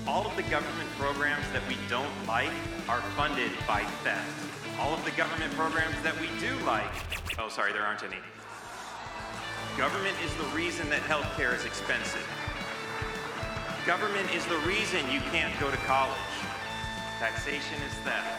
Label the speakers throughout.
Speaker 1: All of the government programs that we don't like are funded by theft. All of the government programs that we do like, oh, sorry, there aren't any. Government is the reason that healthcare is expensive. Government is the reason you can't go to college. Taxation is theft.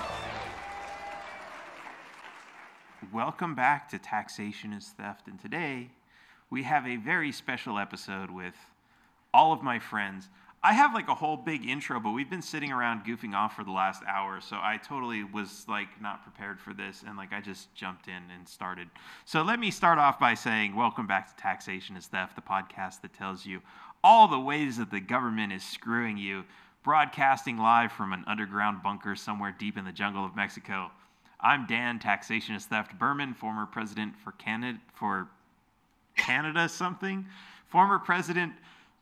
Speaker 1: Welcome back to Taxation is Theft, and today we have a very special episode with all of my friends. I have like a whole big intro, but we've been sitting around goofing off for the last hour, so I totally was like not prepared for this, and like I just jumped in and started. So let me start off by saying welcome back to Taxation is Theft, the podcast that tells you all the ways that the government is screwing you, broadcasting live from an underground bunker somewhere deep in the jungle of Mexico. I'm Dan, Taxation is Theft Berman, former president for Canada something? Former presidential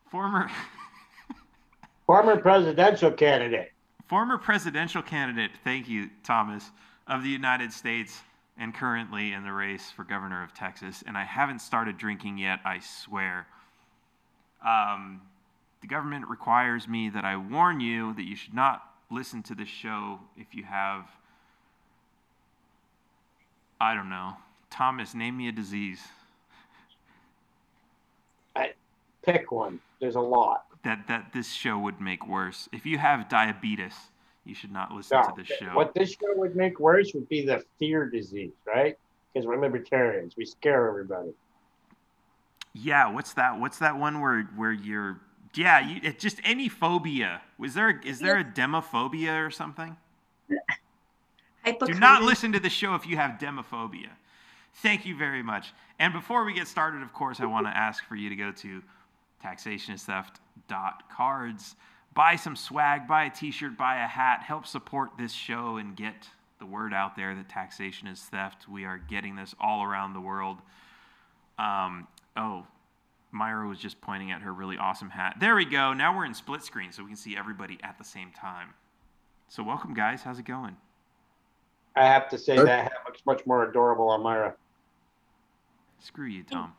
Speaker 1: candidate. Former presidential candidate, thank you, Thomas, of the United States, and currently in the race for governor of Texas. And I haven't started drinking yet, I swear. The government requires me that I warn you that you should not listen to this show if you have, I don't know. Thomas, name me a disease.
Speaker 2: Pick one. There's a lot.
Speaker 1: That this show would make worse. If you have diabetes, you should not listen to this show.
Speaker 2: What this show would make worse would be the fear disease, right? Because we're libertarians. We scare everybody.
Speaker 1: Yeah, what's that one where you're it's just any phobia. Is there a demophobia or something? Do not listen to the show if you have demophobia. Thank you very much. And before we get started, of course, I want to ask for you to go to taxationistheft.cards. Buy some swag, buy a t-shirt, buy a hat, help support this show and get the word out there that taxation is theft. We are getting this all around the world. Myra was just pointing at her really awesome hat. There we go. Now we're in split screen so we can see everybody at the same time. So welcome, guys. How's it going?
Speaker 2: I have to say that hat looks much more adorable on Myra.
Speaker 1: Screw you, Tom.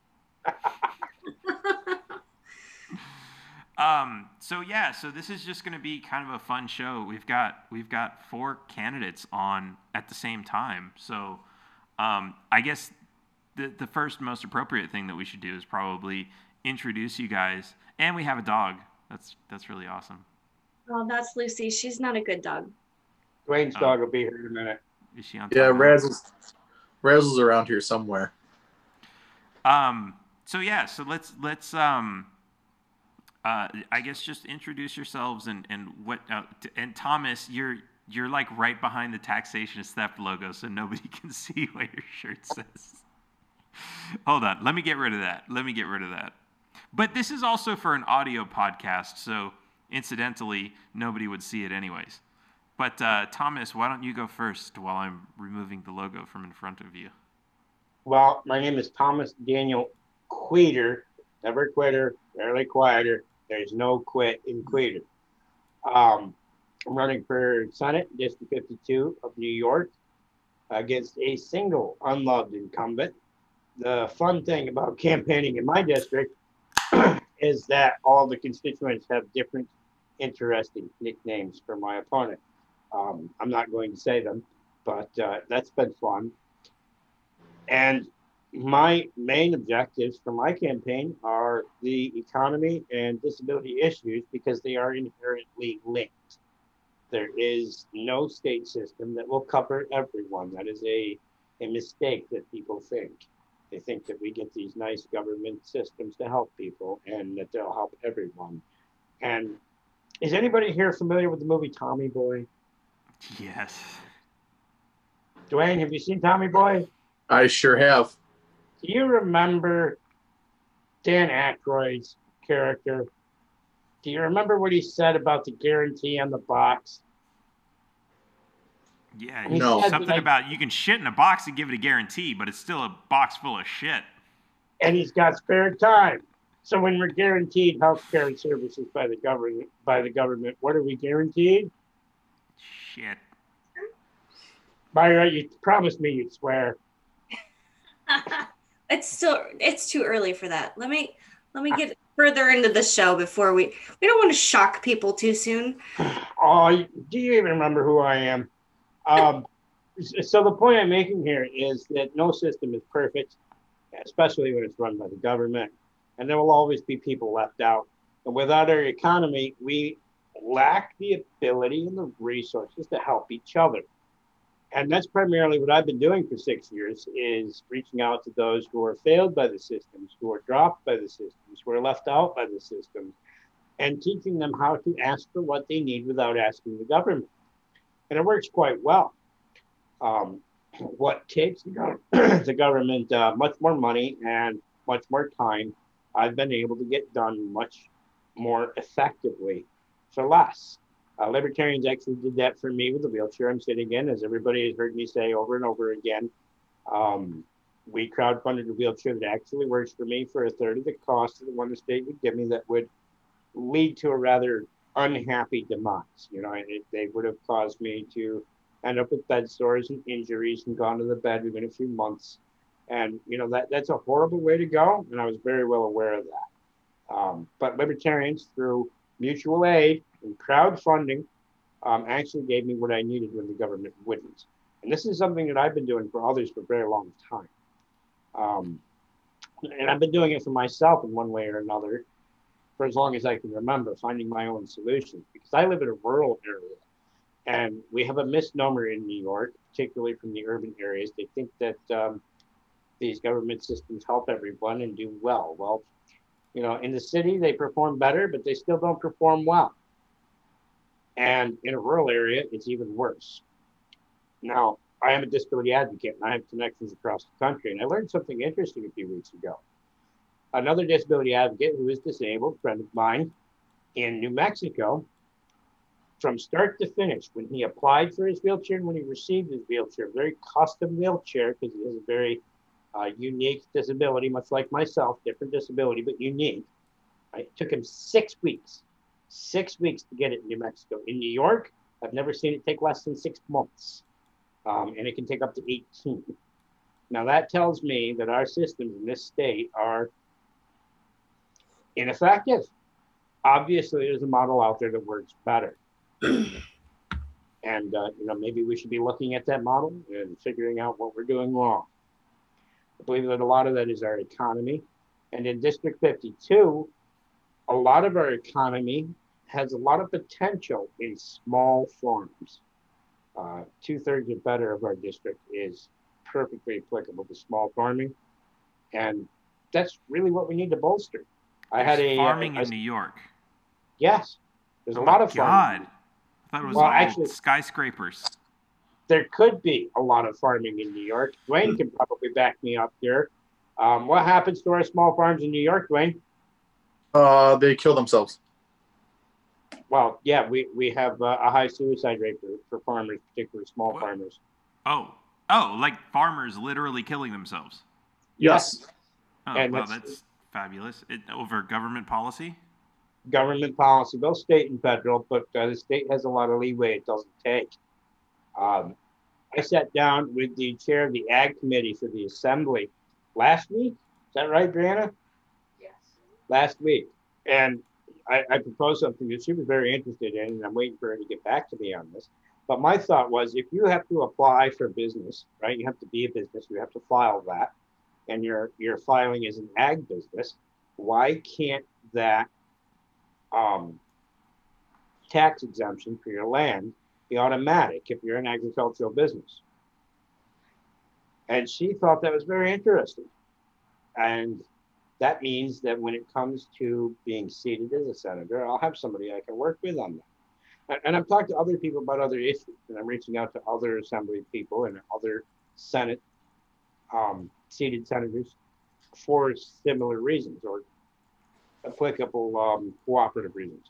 Speaker 1: So this is just going to be kind of a fun show. We've got 4 candidates on at the same time. So I guess the first most appropriate thing that we should do is probably introduce you guys. And we have a dog. That's really awesome.
Speaker 3: Well, that's Lucy. She's not a good dog.
Speaker 2: Dwayne's dog will be here in a minute.
Speaker 1: Is she on?
Speaker 4: Yeah, Razzle's around here somewhere.
Speaker 1: So let's I guess just introduce yourselves and what and Thomas, you're like right behind the Taxation is Theft logo, so nobody can see what your shirt says. Hold on, let me get rid of that. But this is also for an audio podcast, so incidentally, nobody would see it anyways. But Thomas, why don't you go first while I'm removing the logo from in front of you?
Speaker 2: Well, my name is Thomas Daniel Queter. Never quitter, rarely quieter. There's no quit in Queter. I'm running for Senate, District 52 of New York, against a single unloved incumbent. The fun thing about campaigning in my district is that all the constituents have different interesting nicknames for my opponent. I'm not going to say them, but that's been fun. And my main objectives for my campaign are the economy and disability issues because they are inherently linked. There is no state system that will cover everyone. That is a mistake that people think. They think that we get these nice government systems to help people and that they'll help everyone. And is anybody here familiar with the movie Tommy Boy?
Speaker 1: Yes.
Speaker 2: Dwayne, have you seen Tommy Boy?
Speaker 4: I sure have.
Speaker 2: Do you remember Dan Aykroyd's character? Do you remember what he said about the guarantee on the box?
Speaker 1: Yeah, something about you can shit in a box and give it a guarantee, but it's still a box full of shit.
Speaker 2: And he's got spare time. So when we're guaranteed health care and services by the government, what are we guaranteed?
Speaker 1: Shit.
Speaker 2: Myra, you promised me you'd swear.
Speaker 3: It's too early for that. Let me get further into the show before we don't want to shock people too soon.
Speaker 2: Oh, do you even remember who I am? Um, so the point I'm making here is that no system is perfect, especially when it's run by the government, and there will always be people left out. And without our economy, we lack the ability and the resources to help each other. And that's primarily what I've been doing for 6 years is reaching out to those who are failed by the systems, who are dropped by the systems, who are left out by the systems, and teaching them how to ask for what they need without asking the government. And it works quite well. Um, what takes the government much more money and much more time, I've been able to get done much more effectively for less. Libertarians actually did that for me with the wheelchair I'm sitting in, as everybody has heard me say over and over again. We crowdfunded a wheelchair that actually works for me for a third of the cost of the one the state would give me that would lead to a rather unhappy demise. They would have caused me to end up with bed sores and injuries and gone to the bed within a few months. And, that's a horrible way to go. And I was very well aware of that. But libertarians, through mutual aid and crowdfunding, actually gave me what I needed when the government wouldn't. And this is something that I've been doing for others for a very long time. And I've been doing it for myself in one way or another for as long as I can remember, finding my own solutions, because I live in a rural area. And we have a misnomer in New York, particularly from the urban areas. They think that these government systems help everyone and do well. Well, in the city, they perform better, but they still don't perform well. And in a rural area, it's even worse. Now, I am a disability advocate, and I have connections across the country. And I learned something interesting a few weeks ago. Another disability advocate who is disabled, friend of mine, in New Mexico, from start to finish, when he applied for his wheelchair and when he received his wheelchair, very custom wheelchair, because he has a very unique disability, much like myself, different disability, but unique. It took him 6 weeks, 6 weeks to get it in New Mexico. In New York, I've never seen it take less than 6 months, and it can take up to 18. Now that tells me that our systems in this state are ineffective. Obviously, there's a model out there that works better. And, maybe we should be looking at that model and figuring out what we're doing wrong. I believe that a lot of that is our economy. And in District 52, a lot of our economy has a lot of potential in small farms. 2/3 or better of our district is perfectly applicable to small farming. And that's really what we need to bolster.
Speaker 1: Farming in New York.
Speaker 2: Yes. There's
Speaker 1: Oh
Speaker 2: a lot
Speaker 1: my
Speaker 2: of farming.
Speaker 1: God. I thought it was
Speaker 2: Well,
Speaker 1: all
Speaker 2: actually-
Speaker 1: skyscrapers.
Speaker 2: There could be a lot of farming in New York. Dwayne can probably back me up here. What happens to our small farms in New York, Dwayne?
Speaker 4: They kill themselves.
Speaker 2: Well, yeah, we have a high suicide rate for farmers, particularly small
Speaker 1: What?
Speaker 2: farmers.
Speaker 1: Oh, like farmers literally killing themselves.
Speaker 4: Yes.
Speaker 1: Oh,
Speaker 2: And
Speaker 1: well,
Speaker 2: that's-
Speaker 1: that's fabulous. Over government policy?
Speaker 2: Government policy, both state and federal, but the state has a lot of leeway it doesn't take. I sat down with the chair of the Ag Committee for the Assembly last week. Is that right, Brianna?
Speaker 3: Yes.
Speaker 2: Last week. And I proposed something that she was very interested in, and I'm waiting for her to get back to me on this. But my thought was, if you have to apply for business, right, you have to be a business, you have to file that, and your filing is an ag business, why can't that tax exemption for your land be automatic if you're an agricultural business? And she thought that was very interesting. And that means that when it comes to being seated as a senator, I'll have somebody I can work with on that. And I've talked to other people about other issues, and I'm reaching out to other assembly people and other Senate seated senators for similar reasons or applicable cooperative reasons.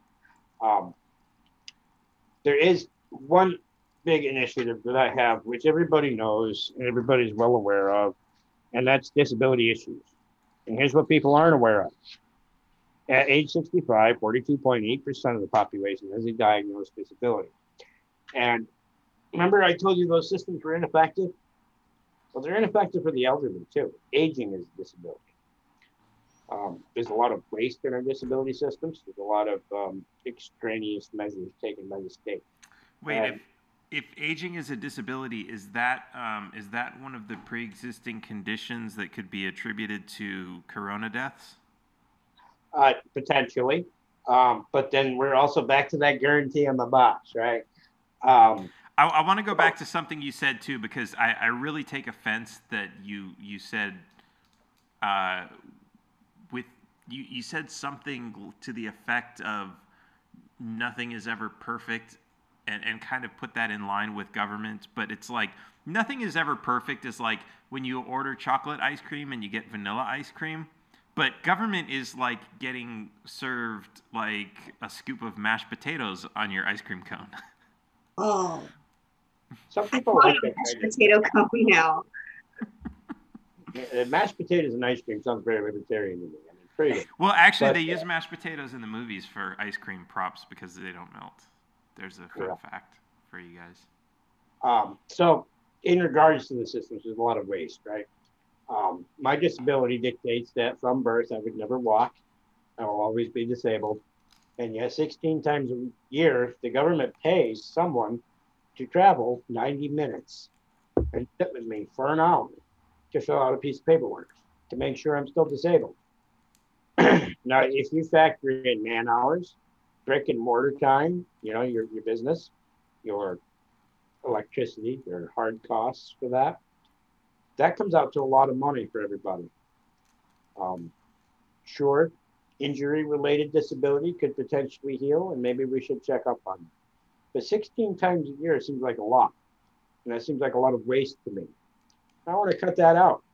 Speaker 2: There is one big initiative that I have, which everybody knows and everybody's well aware of, and that's disability issues. And here's what people aren't aware of. At age 65, 42.8% of the population has a diagnosed disability. And remember I told you those systems were ineffective? Well, they're ineffective for the elderly too. Aging is a disability. There's a lot of waste in our disability systems. There's a lot of extraneous measures taken by the state.
Speaker 1: Wait,
Speaker 2: And
Speaker 1: if aging is a disability, is that one of the pre-existing conditions that could be attributed to corona deaths?
Speaker 2: potentially, but then we're also back to that guarantee on the box, right? Um,
Speaker 1: I want to go back to something you said too, because I really take offense that you said uh, with you said something to the effect of nothing is ever perfect, and kind of put that in line with government. But it's like nothing is ever perfect is like when you order chocolate ice cream and you get vanilla ice cream. But government is like getting served like a scoop of mashed potatoes on your ice cream cone.
Speaker 3: Oh,
Speaker 2: some
Speaker 3: I
Speaker 2: people
Speaker 3: want
Speaker 2: like
Speaker 3: a
Speaker 2: that
Speaker 3: mashed
Speaker 2: kind
Speaker 3: potato cone now.
Speaker 2: mashed potatoes and ice cream sounds very libertarian to me. I mean, pretty good.
Speaker 1: Well, actually,
Speaker 2: But
Speaker 1: they use mashed potatoes in the movies for ice cream props because they don't melt. There's a fun
Speaker 2: yeah.
Speaker 1: fact for you guys.
Speaker 2: So in regards to the systems, there's a lot of waste, right? My disability dictates that from birth I would never walk. I will always be disabled. And yet 16 times a year, the government pays someone to travel 90 minutes and sit with me for an hour to fill out a piece of paperwork to make sure I'm still disabled. Now, if you factor in man hours, brick and mortar time, your business, your electricity, your hard costs for that comes out to a lot of money for everybody. Um, sure, injury related disability could potentially heal, and maybe we should check up on it. But 16 times a year seems like a lot, and that seems like a lot of waste to me. I want to cut that out.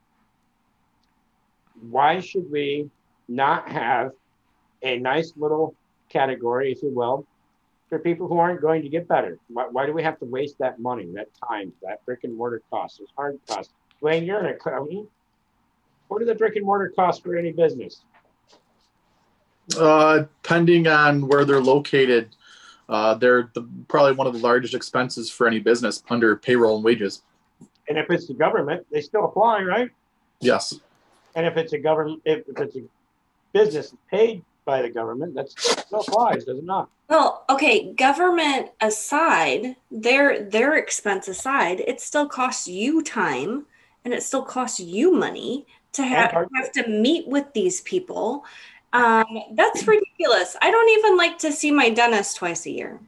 Speaker 2: Why should we not have a nice little category, if you will, for people who aren't going to get better? Why do we have to waste that money, that time, that brick and mortar costs, those hard costs? Dwayne, you're an accountant. What are the brick and mortar costs for any business?
Speaker 4: Depending on where they're located, they're probably one of the largest expenses for any business under payroll and wages.
Speaker 2: And if it's the government, they still apply, right?
Speaker 4: Yes.
Speaker 2: And if it's a government, if it's a business paid by the government, that still applies, does it not?
Speaker 3: Well, okay, government aside, their expense aside, it still costs you time and it still costs you money to
Speaker 2: And hard.
Speaker 3: have to meet with these people. That's ridiculous. I don't even like to see my dentist twice a year.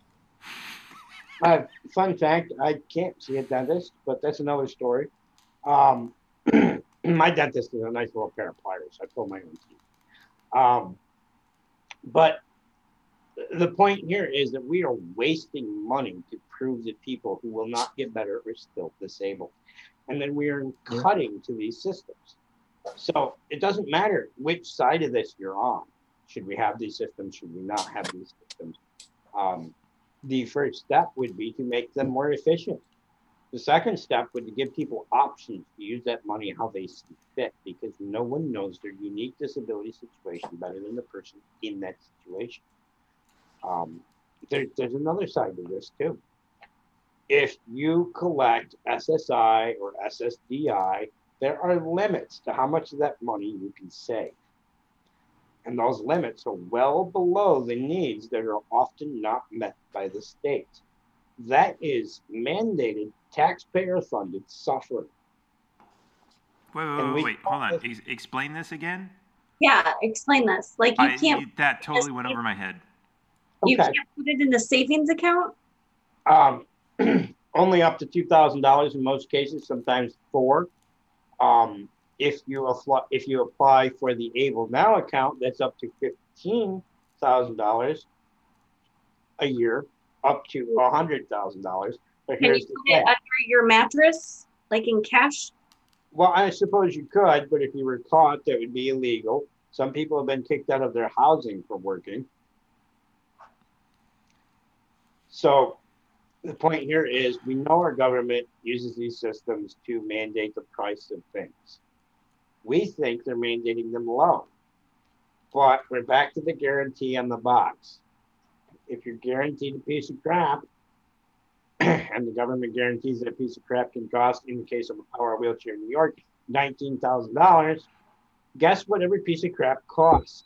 Speaker 2: Fun fact, I can't see a dentist, but that's another story. Um, my dentist is a nice little pair of pliers. I pull my own teeth. But the point here is that we are wasting money to prove that people who will not get better are still disabled. And then we are cutting to these systems. So it doesn't matter which side of this you're on. Should we have these systems? Should we not have these systems? The first step would be to make them more efficient. The second step would be to give people options to use that money how they see fit, because no one knows their unique disability situation better than the person in that situation. There's another side to this too. If you collect SSI or SSDI, there are limits to how much of that money you can save. And those limits are well below the needs that are often not met by the state. That is mandated, taxpayer-funded suffering.
Speaker 1: Wait. Hold on. Explain this again.
Speaker 3: Yeah, explain this. Like you can't.
Speaker 1: That totally went over my head.
Speaker 3: You
Speaker 2: Okay.
Speaker 3: can't put it in a savings account.
Speaker 2: Only up to $2,000 in most cases, sometimes $4,000. If you apply for the Able Now account, that's up to $15,000 a year, up to $100,000. But
Speaker 3: Can you
Speaker 2: here's the
Speaker 3: put it
Speaker 2: catch.
Speaker 3: under your mattress, like in cash?
Speaker 2: Well, I suppose you could, but if you were caught, that would be illegal. Some people have been kicked out of their housing for working. So the point here is we know our government uses these systems to mandate the price of things. We think they're mandating them low. But we're back to the guarantee on the box. If you're guaranteed a piece of crap, and the government guarantees that a piece of crap can cost, in the case of a power wheelchair in New York, $19,000, Guess what every piece of crap costs?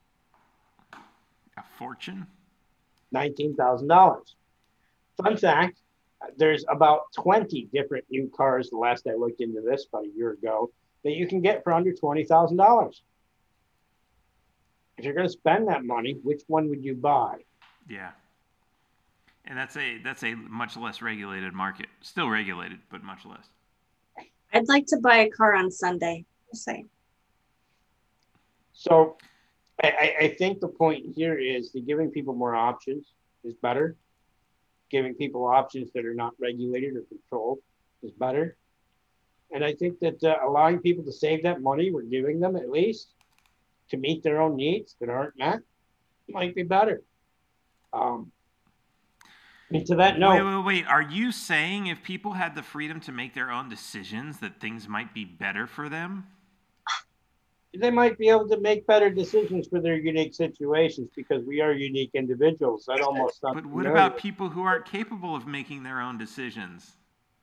Speaker 1: A fortune.
Speaker 2: $19,000. Fun fact, there's about 20 different new cars, the last I looked into this about a year ago, that you can get for under $20,000. If you're going to spend that money, which one would you buy?
Speaker 1: Yeah. And that's a much less regulated market. Still regulated, but much less.
Speaker 3: I'd like to buy a car on Sunday. Just saying.
Speaker 2: So I think the point here is that giving people more options is better. Giving people options that are not regulated or controlled is better. And I think that allowing people to save that money, we're giving them at least to meet their own needs that aren't met, might be better. And to that note,
Speaker 1: Wait. Are you saying if people had the freedom to make their own decisions that things might be better for them?
Speaker 2: they might be able to make better decisions for their unique situations because we are unique individuals. That almost sounds
Speaker 1: But what
Speaker 2: familiar.
Speaker 1: about people who aren't capable of making their own decisions?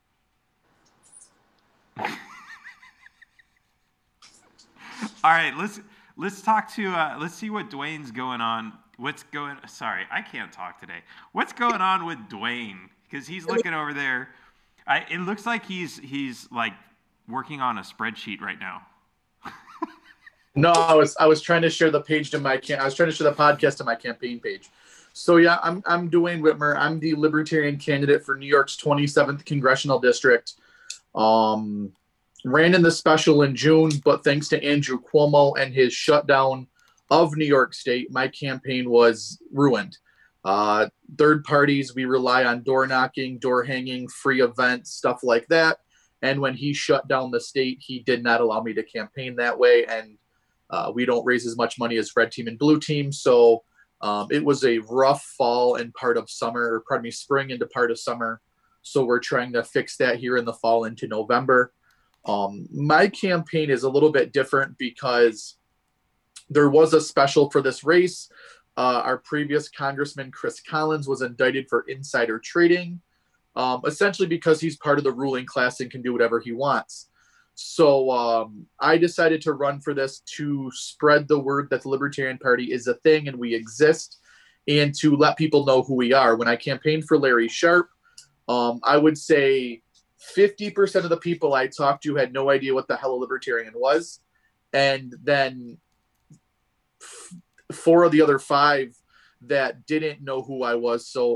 Speaker 1: All right, let's talk to let's see what Dwayne's going on. Sorry, I can't talk today. What's going on with Dwayne? Because he's looking over there. It looks like he's like working on a spreadsheet right now.
Speaker 4: No, I was trying to share the page to I was trying to share the podcast to my campaign page. So yeah, I'm Dwayne Whitmer. I'm the Libertarian candidate for New York's 27th congressional district. Ran in the special in June, but thanks to Andrew Cuomo and his shutdown of New York State, my campaign was ruined. Third parties, we rely on door knocking, door hanging, free events, stuff like that. And when he shut down the state, he did not allow me to campaign that way. And we don't raise as much money as red team and blue team. So it was a rough fall and part of summer, or pardon me, spring into part of summer. So we're trying to fix that here in the fall into November. My campaign is a little bit different because there was a special for this race. Our previous Congressman, Chris Collins, was indicted for insider trading, essentially because he's part of the ruling class and can do whatever he wants. So I decided to run for this to spread the word that the Libertarian Party is a thing and we exist, and to let people know who we are. When I campaigned for Larry Sharpe, I would say 50% of the people I talked to had no idea what the hell a libertarian was. And then 4 of the other 5 that didn't know who I was. So,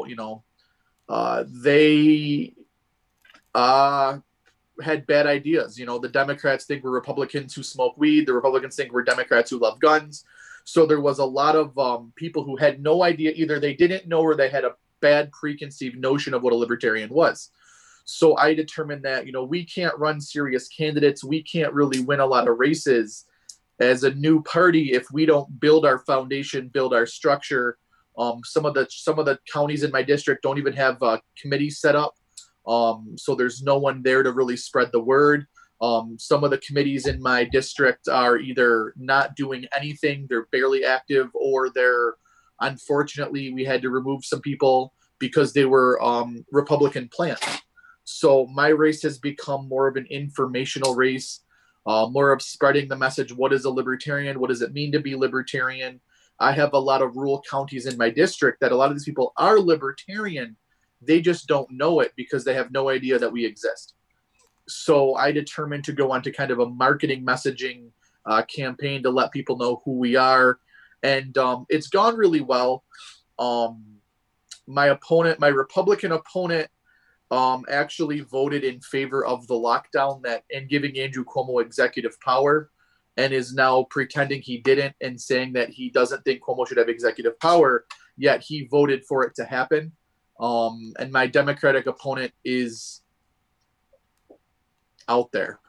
Speaker 4: they had bad ideas. The Democrats think we're Republicans who smoke weed. The Republicans think we're Democrats who love guns. So there was a lot of people who had no idea. Either they didn't know or they had a bad preconceived notion of what a libertarian was. So I determined that, we can't run serious candidates. We can't really win a lot of races as a new party if we don't build our foundation, build our structure. Some of the counties in my district don't even have committees set up. So there's no one there to really spread the word. Some of the committees in my district are either not doing anything, they're barely active, or unfortunately, we had to remove some people because they were Republican plants. So my race has become more of an informational race, more of spreading the message. What is a libertarian? What does it mean to be libertarian? I have a lot of rural counties in my district that a lot of these people are libertarian. They just don't know it because they have no idea that we exist. So I determined to go on to kind of a marketing messaging campaign to let people know who we are. And it's gone really well. My Republican opponent, actually voted in favor of the lockdown and giving Andrew Cuomo executive power, and is now pretending he didn't and saying that he doesn't think Cuomo should have executive power, yet he voted for it to happen. And my Democratic opponent is out there.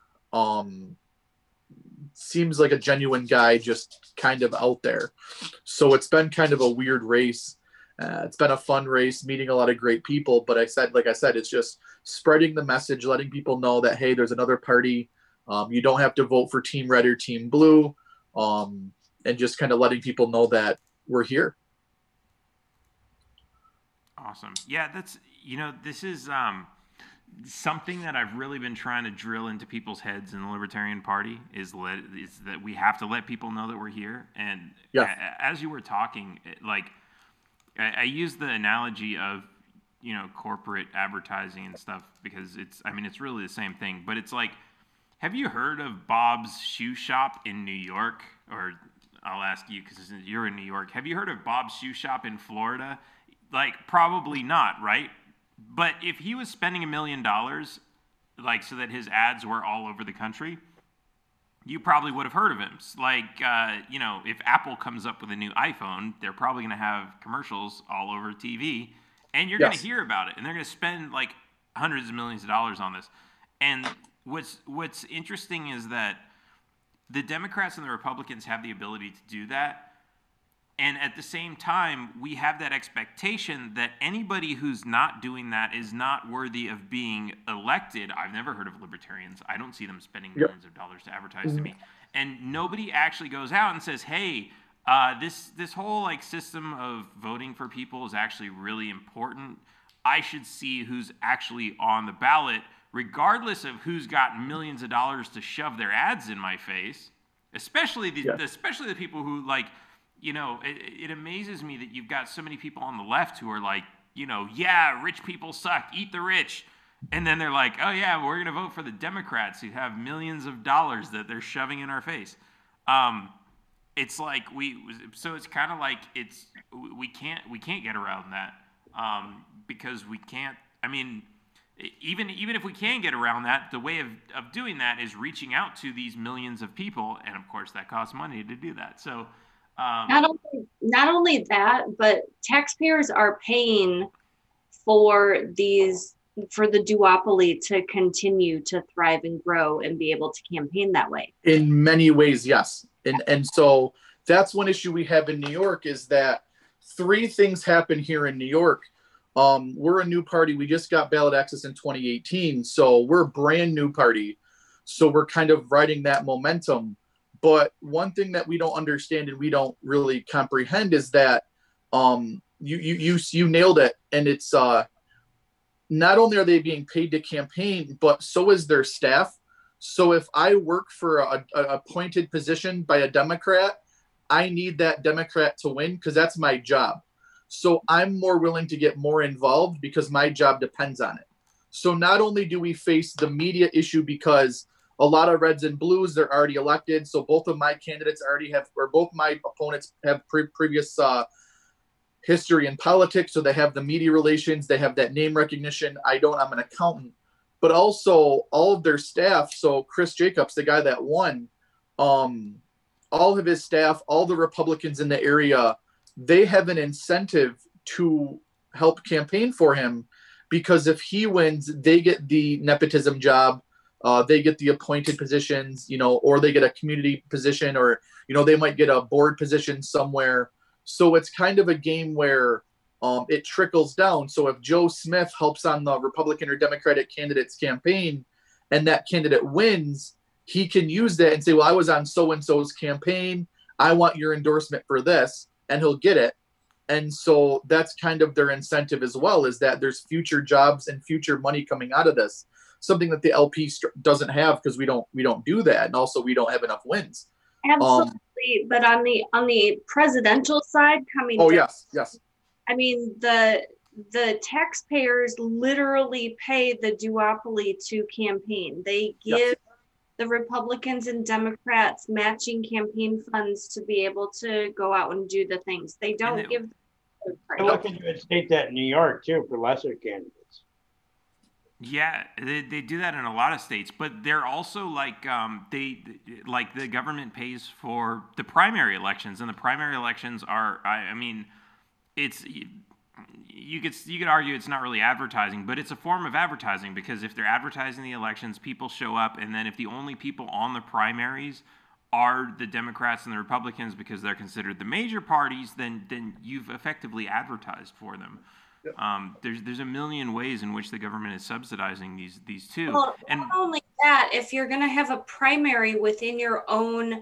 Speaker 4: Seems like a genuine guy, just kind of out there. So it's been kind of a weird race. It's been a fun race, meeting a lot of great people. But like I said, it's just spreading the message, letting people know that, hey, there's another party. You don't have to vote for Team Red or Team Blue. And just kind of letting people know that we're here.
Speaker 1: Awesome. Yeah, this is something that I've really been trying to drill into people's heads in the Libertarian Party is that we have to let people know that we're here. And
Speaker 4: Yeah.
Speaker 1: as you were talking, like I use the analogy of corporate advertising and stuff because it's really the same thing. But it's like, have you heard of Bob's Shoe Shop in New York? Or I'll ask you because you're in New York. Have you heard of Bob's Shoe Shop in Florida? Like, probably not, right? But if he was spending $1 million, like, so that his ads were all over the country, you probably would have heard of him. Like, if Apple comes up with a new iPhone, they're probably going to have commercials all over TV, and you're going to hear about it, and they're going to spend like hundreds of millions of dollars on this. And what's interesting is that the Democrats and the Republicans have the ability to do that. And at the same time, we have that expectation that anybody who's not doing that is not worthy of being elected. I've never heard of libertarians. I don't see them spending millions of dollars to advertise to me. And nobody actually goes out and says, hey, this whole like system of voting for people is actually really important. I should see who's actually on the ballot, regardless of who's got millions of dollars to shove their ads in my face, especially the people who like, it amazes me that you've got so many people on the left who are like, yeah, rich people suck, eat the rich. And then they're like, oh yeah, we're going to vote for the Democrats who have millions of dollars that they're shoving in our face. It's like it's kind of like we can't get around that because we can't, even if we can get around that, the way of doing that is reaching out to these millions of people. And of course that costs money to do that. So,
Speaker 3: not only that, but taxpayers are paying for the duopoly to continue to thrive and grow and be able to campaign that way.
Speaker 4: In many ways, yes. And so that's one issue we have in New York is that 3 things happen here in New York. We're a new party. We just got ballot access in 2018. So we're a brand new party. So we're kind of riding that momentum. But one thing that we don't understand and we don't really comprehend is that you nailed it. And it's not only are they being paid to campaign, but so is their staff. So if I work for a appointed position by a Democrat, I need that Democrat to win because that's my job. So I'm more willing to get more involved because my job depends on it. So not only do we face the media issue because a lot of reds and blues, they're already elected. So both of my candidates both my opponents have previous history in politics. So they have the media relations, they have that name recognition. I'm an accountant, but also all of their staff. So Chris Jacobs, the guy that won, all of his staff, all the Republicans in the area, they have an incentive to help campaign for him because if he wins, they get the nepotism job. They get the appointed positions, or they get a community position or, they might get a board position somewhere. So it's kind of a game where it trickles down. So if Joe Smith helps on the Republican or Democratic candidate's campaign and that candidate wins, he can use that and say, well, I was on so-and-so's campaign. I want your endorsement for this, and he'll get it. And so that's kind of their incentive as well, is that there's future jobs and future money coming out of this. Something that the LP doesn't have because we don't do that, and also we don't have enough wins.
Speaker 3: Absolutely, but on the presidential side, coming.
Speaker 4: Oh yes.
Speaker 3: The taxpayers literally pay the duopoly to campaign. They give the Republicans and Democrats matching campaign funds to be able to go out and do the things. They don't give.
Speaker 2: I'm looking to state that in New York too for lesser candidates.
Speaker 1: Yeah, they do that in a lot of states, but they're also like the government pays for the primary elections, and the primary elections are it's you could argue it's not really advertising, but it's a form of advertising because if they're advertising the elections, people show up, and then if the only people on the primaries are the Democrats and the Republicans because they're considered the major parties, then you've effectively advertised for them. There's a million ways in which the government is subsidizing these two.
Speaker 3: Well, and not only that, if you're going to have a primary within your own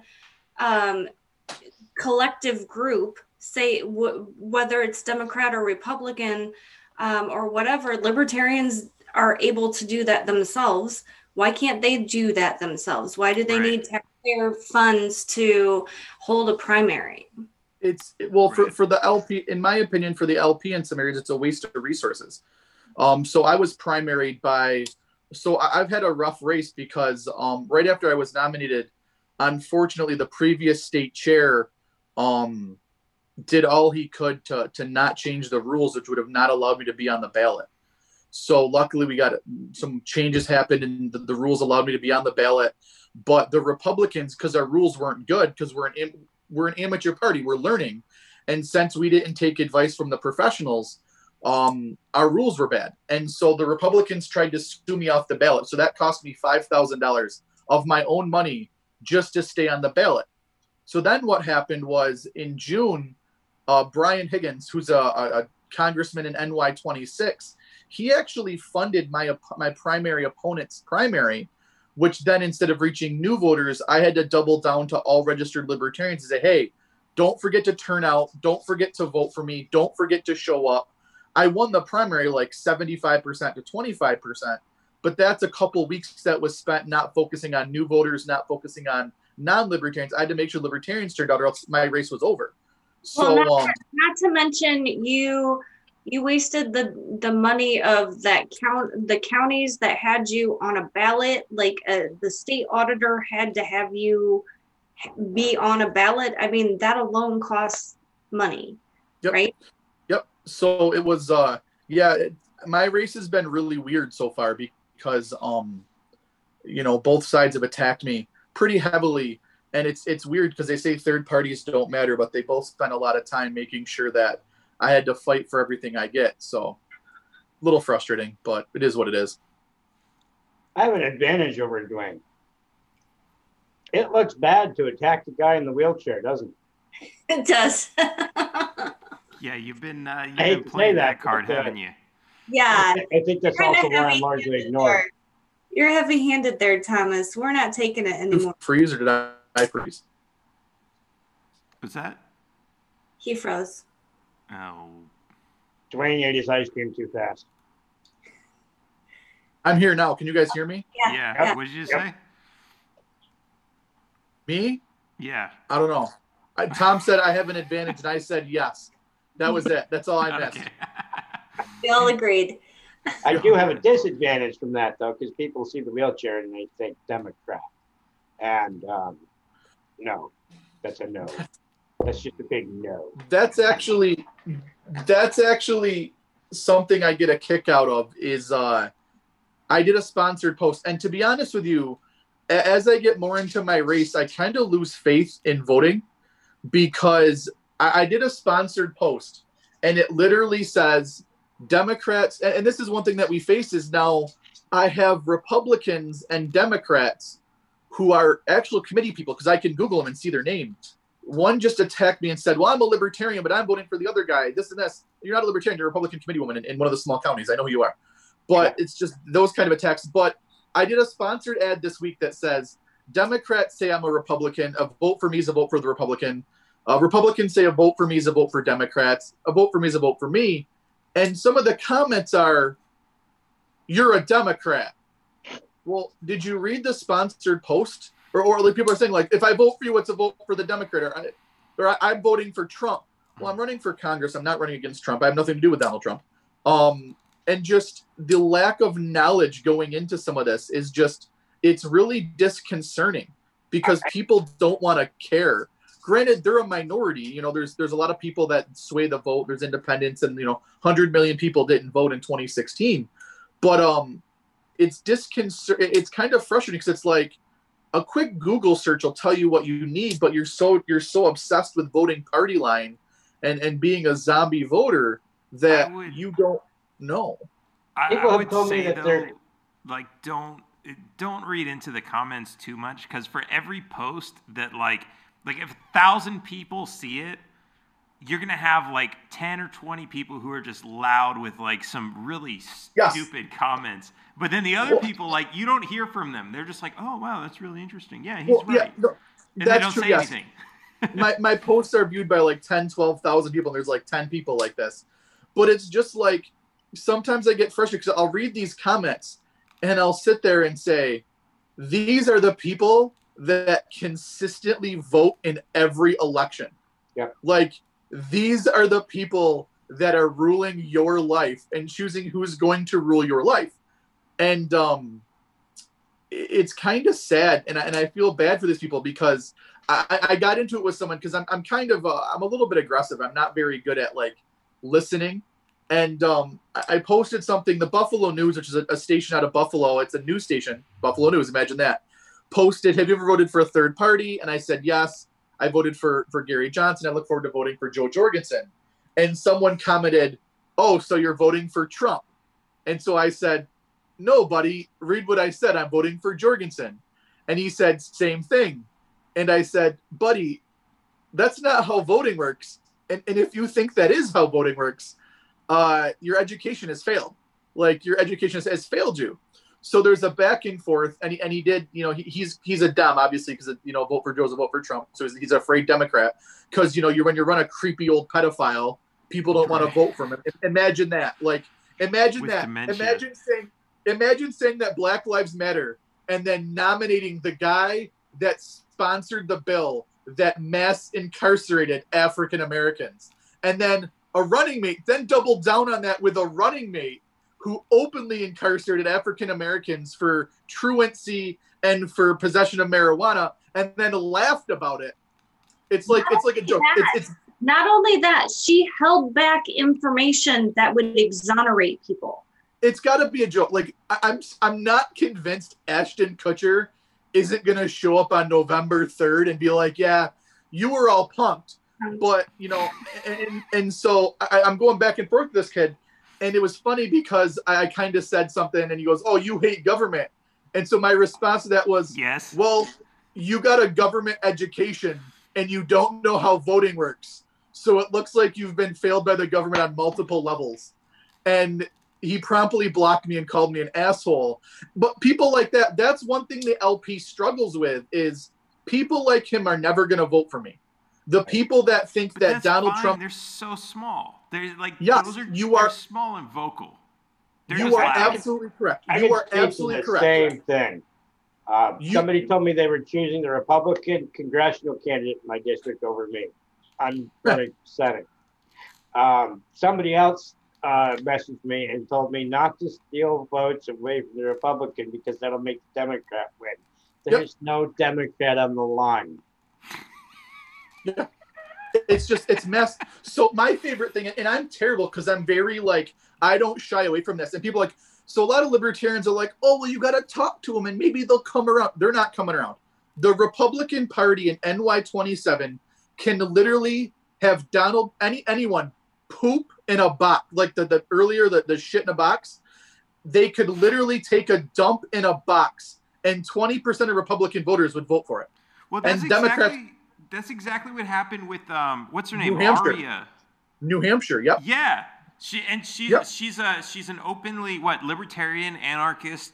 Speaker 3: collective group, say whether it's Democrat or Republican or whatever, libertarians are able to do that themselves. Why can't they do that themselves? Why do they
Speaker 1: Right.
Speaker 3: need taxpayer funds to hold a primary?
Speaker 4: For the LP, in my opinion, for the LP in some areas, it's a waste of resources. So I was primaried so I've had a rough race because right after I was nominated, unfortunately, the previous state chair did all he could to not change the rules, which would have not allowed me to be on the ballot. So luckily, we got some changes happened, and the rules allowed me to be on the ballot. But the Republicans, because our rules weren't good, because we're an amateur party, we're learning, and since we didn't take advice from the professionals, our rules were bad, and so the Republicans tried to sue me off the ballot. So that cost me $5,000 of my own money just to stay on the ballot. So then what happened was in June, Brian Higgins, who's a congressman in NY 26, he actually funded my primary opponent's primary, which then instead of reaching new voters, I had to double down to all registered libertarians and say, hey, don't forget to turn out. Don't forget to vote for me. Don't forget to show up. I won the primary like 75% to 25%, but that's a couple weeks that was spent not focusing on new voters, not focusing on non-libertarians. I had to make sure libertarians turned out or else my race was over. So
Speaker 3: Well, not to mention you wasted the money of the counties that had you on a ballot. Like the state auditor had to have you be on a ballot. I mean, that alone costs money,
Speaker 4: Yep.
Speaker 3: right?
Speaker 4: Yep. So it was my race has been really weird so far because both sides have attacked me pretty heavily. And it's weird because they say third parties don't matter, but they both spent a lot of time making sure that I had to fight for everything I get. So a little frustrating, but it is what it is.
Speaker 2: I have an advantage over Dwayne. It looks bad to attack the guy in the wheelchair, doesn't it?
Speaker 3: It does.
Speaker 1: Yeah, you've been
Speaker 2: hate to say
Speaker 1: playing that
Speaker 2: that,
Speaker 1: card,
Speaker 2: but,
Speaker 1: haven't you?
Speaker 3: Yeah.
Speaker 2: I think that's
Speaker 3: You're
Speaker 2: also
Speaker 3: kinda
Speaker 2: why I'm largely
Speaker 3: heavy-handed
Speaker 2: ignored.
Speaker 3: there. You're heavy-handed there, Thomas. We're not taking it anymore.
Speaker 4: Freeze or did I freeze?
Speaker 1: What's that?
Speaker 3: He froze.
Speaker 1: Oh,
Speaker 2: Dwayne ate his ice cream too fast.
Speaker 4: I'm here now. Can you guys hear me?
Speaker 1: yeah. What did you say?
Speaker 4: Me?
Speaker 1: Yeah.
Speaker 4: I don't know. Tom said I have an advantage, and I said yes. That was it. That's all I missed.
Speaker 1: Okay.
Speaker 3: We all agreed.
Speaker 2: I do have a disadvantage from that, though, because people see the wheelchair and they think Democrat. And no, that's a no. That's just a big no.
Speaker 4: That's actually something I get a kick out of is I did a sponsored post. And to be honest with you, as I get more into my race, I kind of lose faith in voting because I did a sponsored post and it literally says Democrats. And this is one thing that we face is now I have Republicans and Democrats who are actual committee people because I can Google them and see their name. One just attacked me and said, well, I'm a libertarian, but I'm voting for the other guy. This and this. You're not a libertarian. You're a Republican committee woman in one of the small counties. I know who you are. But it's just those kind of attacks. But I did a sponsored ad this week that says, Democrats say I'm a Republican. A vote for me is a vote for the Republican. Republicans say a vote for me is a vote for Democrats. A vote for me is a vote for me. And some of the comments are, you're a Democrat. Well, did you read the sponsored post? Or like people are saying, like, if I vote for you, it's a vote for the Democrat. Or I'm voting for Trump. Well, I'm running for Congress. I'm not running against Trump. I have nothing to do with Donald Trump. And just the lack of knowledge going into some of this is just, it's really disconcerting because people don't want to care. Granted, they're a minority. There's a lot of people that sway the vote. There's independents and, 100 million people didn't vote in 2016. But it's it's kind of frustrating because it's like a quick Google search will tell you what you need, but you're so obsessed with voting party line and being a zombie voter that you don't know.
Speaker 1: I would say though, like don't read into the comments too much because for every post that like if 1,000 people see it, you're gonna have like 10 or 20 people who are just loud with like some really stupid comments. But then the other people, like, you don't hear from them. They're just like, oh wow, that's really interesting. Yeah, he's right. Yeah, no, and they don't say anything. my posts are viewed by like 10, 12,000 people, and there's like 10 people like this. But it's just like
Speaker 4: sometimes I get frustrated because I'll read these comments and I'll sit there and say, these are the people that consistently vote in every election.
Speaker 2: Yep.
Speaker 4: Like, these are the people that are ruling your life and choosing who's going to rule your life. And it's kind of sad. And I feel bad for these people because I got into it with someone because I'm kind of, I'm a little bit aggressive. I'm not very good at like listening. And I posted something, the Buffalo News, which is a station out of Buffalo. It's a news station, Buffalo News, imagine that. Posted, have you ever voted for a third party? And I said, yes, I voted for Gary Johnson. I look forward to voting for Joe Jorgensen. And someone commented, oh, so you're voting for Trump. And so I said, no, buddy, read what I said. I'm voting for Jorgensen. And he said, same thing. And I said, buddy, that's not how voting works. And if you think that is how voting works, your education has failed. Like, your education has failed you. So there's a back and forth, and he did, you know, he's a Dem, obviously, because, you know, vote for Joe's a vote for Trump. So he's a afraid Democrat because, you know, when you run a creepy old pedophile, people don't want to vote for him. Imagine that. Like, imagine
Speaker 1: With
Speaker 4: that.
Speaker 1: dementia.
Speaker 4: Imagine saying that Black Lives Matter and then nominating the guy that sponsored the bill that mass incarcerated African Americans, and then a running mate, then doubled down on that with a running mate who openly incarcerated African Americans for truancy and for possession of marijuana, and then laughed about it. It's like a joke. It's
Speaker 3: not only that, she held back information that would exonerate people.
Speaker 4: It's got to be a joke. Like, I'm not convinced Ashton Kutcher isn't going to show up on November 3rd and be like, yeah, you were all punked. But, you know, and so I'm going back and forth with this kid. And it was funny because I kind of said something and he goes, oh, you hate government. And so my response to that was,
Speaker 1: yes,
Speaker 4: well, you got a government education and you don't know how voting works. So it looks like you've been failed by the government on multiple levels. And he promptly blocked me and called me an asshole. But people like that, that's one thing the LP struggles with, is people like him are never going to vote for me. The people that think
Speaker 1: but
Speaker 4: that
Speaker 1: that's
Speaker 4: Donald
Speaker 1: fine.
Speaker 4: Trump...
Speaker 1: They're so small. They're like,
Speaker 4: yes,
Speaker 1: those are,
Speaker 4: you are
Speaker 1: small and vocal. They're
Speaker 4: you
Speaker 1: just
Speaker 4: are
Speaker 1: loud.
Speaker 4: absolutely correct.
Speaker 2: I
Speaker 4: You
Speaker 2: can
Speaker 4: are
Speaker 2: speak to
Speaker 4: absolutely
Speaker 2: the
Speaker 4: correct.
Speaker 2: same thing. Somebody told me they were choosing the Republican congressional candidate in my district over me. I'm running Senate. Somebody else messaged me and told me not to steal votes away from the Republican because that'll make the Democrat win. There's no Democrat on the line.
Speaker 4: Yeah. It's messed. So my favorite thing, and I'm terrible because I'm very like, I don't shy away from this. And people are like, so a lot of libertarians are like, oh, well, you got to talk to them and maybe they'll come around. They're not coming around. The Republican Party in NY27 can literally have anyone poop in a box, like the shit in a box. They could literally take a dump in a box and 20% of Republican voters would vote for it.
Speaker 1: Well, that's
Speaker 4: and Democrats,
Speaker 1: that's exactly what happened with what's her name,
Speaker 4: New Hampshire.
Speaker 1: Aria.
Speaker 4: New Hampshire, yep.
Speaker 1: Yeah, she's an openly libertarian, anarchist,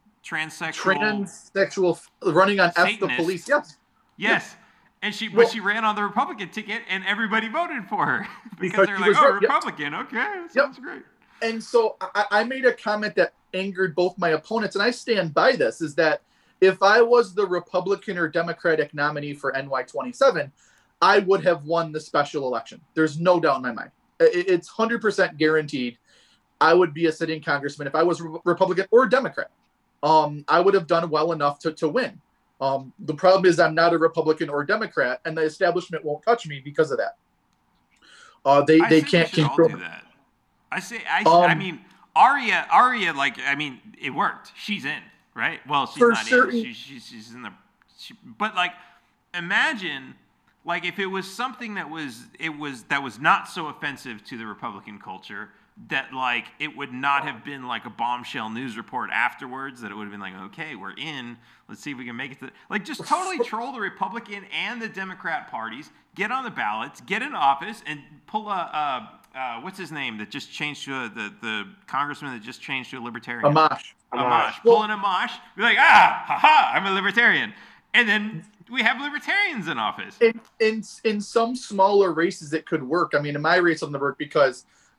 Speaker 4: transsexual running on F the police. Yes.
Speaker 1: Yes. And she ran on the Republican ticket, and everybody voted for her because they're like, "Oh, Republican, okay, sounds great."
Speaker 4: And so I made a comment that angered both my opponents, and I stand by this: is that if I was the Republican or Democratic nominee for NY27, I would have won the special election. There's no doubt in my mind. It's 100% guaranteed. I would be a sitting congressman if I was Republican or Democrat. I would have done well enough to win. The problem is I'm not a Republican or Democrat, and the establishment won't touch me because of that. They can't control
Speaker 1: that. I mean, Aria, like, I mean, it worked. She's in, right? Well, she's not in. She's in the. But like, imagine, like, if it was something that was not so offensive to the Republican culture, that like it would not have been like a bombshell news report afterwards, that it would have been like, okay, we're in, let's see if we can make it to, like, just totally troll the Republican and the Democrat parties, get on the ballots, get in office, and pull what's his name that just changed to the congressman that just changed to a libertarian, Amash. Pull an Amash, be like, haha, I'm a libertarian, and then we have libertarians in office.
Speaker 4: In some smaller races it could work. I mean, in my race it doesn't work because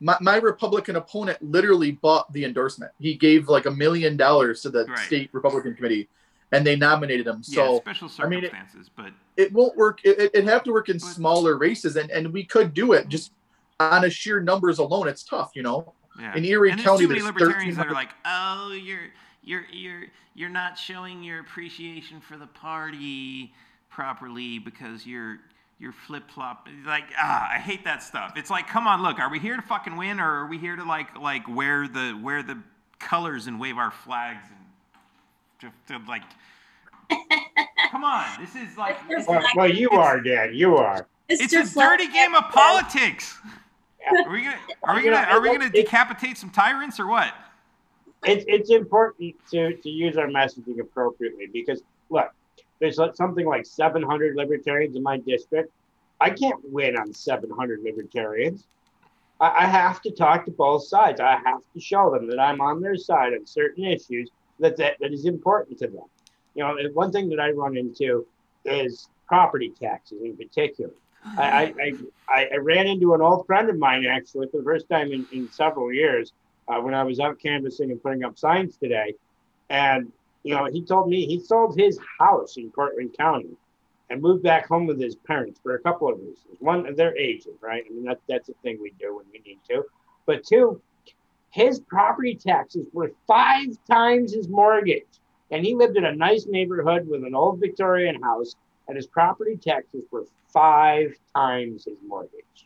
Speaker 4: my Republican opponent literally bought the endorsement. He gave like $1 million to the
Speaker 1: Right.
Speaker 4: state Republican committee, and they nominated him.
Speaker 1: Yeah,
Speaker 4: So
Speaker 1: special
Speaker 4: I mean,
Speaker 1: circumstances, but
Speaker 4: it won't work. It'd have to work in smaller races, and we could do it just on a sheer numbers alone. It's tough, you know.
Speaker 1: yeah.
Speaker 4: In Erie
Speaker 1: and there's
Speaker 4: County,
Speaker 1: too many
Speaker 4: there's
Speaker 1: libertarians that are
Speaker 4: 1,300.
Speaker 1: like, oh, you're not showing your appreciation for the party properly because you're flip flop. Like, I hate that stuff. It's like, come on, look, are we here to fucking win, or are we here to like wear the colors and wave our flags and to like. Come on, this is like.
Speaker 2: Well, you are, Dan. You are.
Speaker 1: It's a dirty game of politics. Are we gonna decapitate some tyrants or what?
Speaker 2: It's important to use our messaging appropriately because look, there's something like 700 libertarians in my district. I can't win on 700 libertarians. I have to talk to both sides. I have to show them that I'm on their side on certain issues that is important to them. You know, one thing that I run into is property taxes in particular. I ran into an old friend of mine actually for the first time in several years when I was out canvassing and putting up signs today. And, you know, he told me he sold his house in Cortland County and moved back home with his parents for a couple of reasons. One, they're aging, right? I mean, that's a thing we do when we need to. But two, his property taxes were 5 times his mortgage. And he lived in a nice neighborhood with an old Victorian house, and his property taxes were 5 times his mortgage.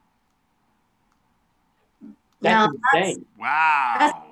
Speaker 2: That's insane.
Speaker 1: Wow.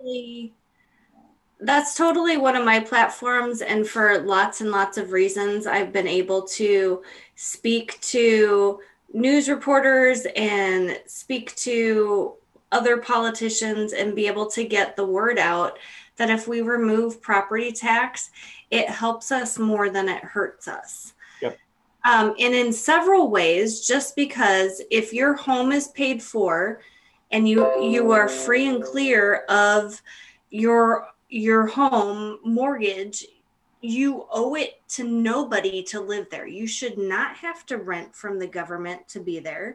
Speaker 3: That's totally one of my platforms, and for lots and lots of reasons, I've been able to speak to news reporters and speak to other politicians and be able to get the word out that if we remove property tax, it helps us more than it hurts us.
Speaker 2: Yep.
Speaker 3: And in several ways, just because if your home is paid for and you are free and clear of your home mortgage, you owe it to nobody to live there. You should not have to rent from the government to be there.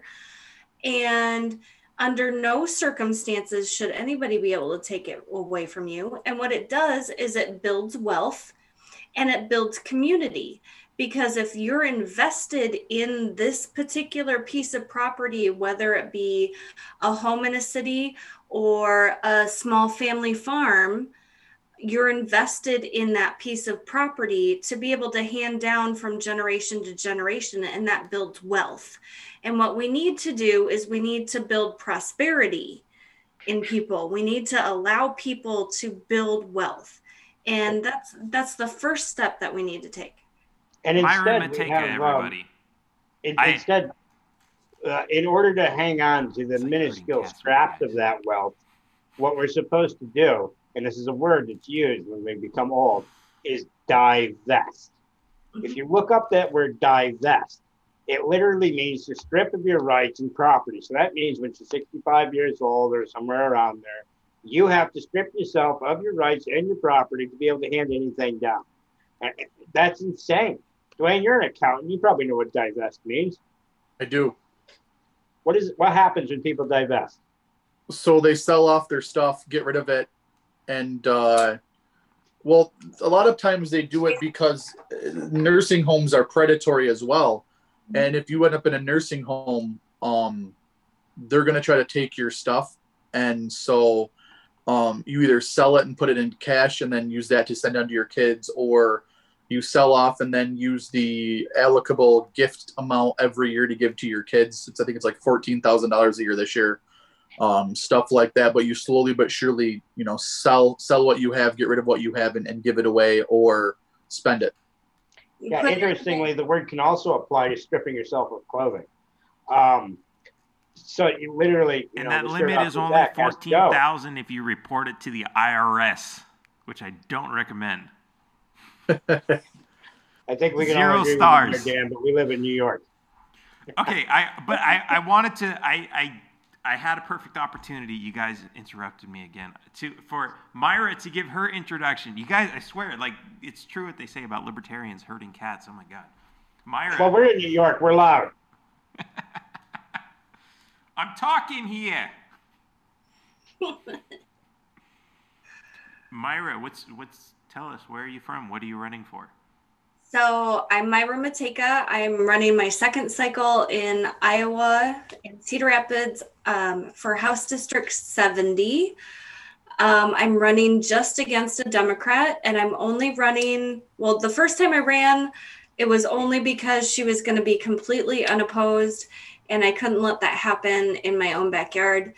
Speaker 3: And under no circumstances should anybody be able to take it away from you. And what it does is it builds wealth and it builds community. Because if you're invested in this particular piece of property, whether it be a home in a city or a small family farm, you're invested in that piece of property to be able to hand down from generation to generation, and that builds wealth. And what we need to do is we need to build prosperity in people. We need to allow people to build wealth. And that's the first step that we need to take.
Speaker 2: And instead, we have,
Speaker 1: everybody.
Speaker 2: Instead, in order to hang on to the minuscule scraps of that wealth, what we're supposed to do, and this is a word that's used when we become old, is divest. If you look up that word divest, it literally means to strip of your rights and property. So that means when you're 65 years old or somewhere around there, you have to strip yourself of your rights and your property to be able to hand anything down. And that's insane. Dwayne, you're an accountant. You probably know what divest means.
Speaker 4: I do.
Speaker 2: What happens when people divest?
Speaker 4: So they sell off their stuff, get rid of it, and well, a lot of times they do it because nursing homes are predatory as well. And if you end up in a nursing home, they're going to try to take your stuff. And so you either sell it and put it in cash and then use that to send on to your kids, or you sell off and then use the allocable gift amount every year to give to your kids. I think it's like $14,000 a year this year. Stuff like that, but you slowly but surely, sell what you have, get rid of what you have, and give it away or spend it.
Speaker 2: Yeah, interestingly, the word can also apply to stripping yourself of clothing. So you literally,
Speaker 1: and that limit is only 14,000 if you report it to the IRS, which I don't recommend.
Speaker 2: I think we can
Speaker 1: 0
Speaker 2: all agree
Speaker 1: stars,
Speaker 2: with you, Dan, but we live in New York.
Speaker 1: Okay, I wanted to I had a perfect opportunity. You guys interrupted me again for Myra to give her introduction. You guys, I swear, like it's true what they say about libertarians herding cats. Oh my God, Myra.
Speaker 2: Well, we're in New York. We're loud.
Speaker 1: I'm talking here. Myra, tell us, where are you from? What are you running for?
Speaker 3: So I'm Myra Mateka. I'm running my second cycle in Iowa in Cedar Rapids for House District 70. I'm running just against a Democrat, and I'm only running, well, the first time I ran, it was only because she was going to be completely unopposed, and I couldn't let that happen in my own backyard.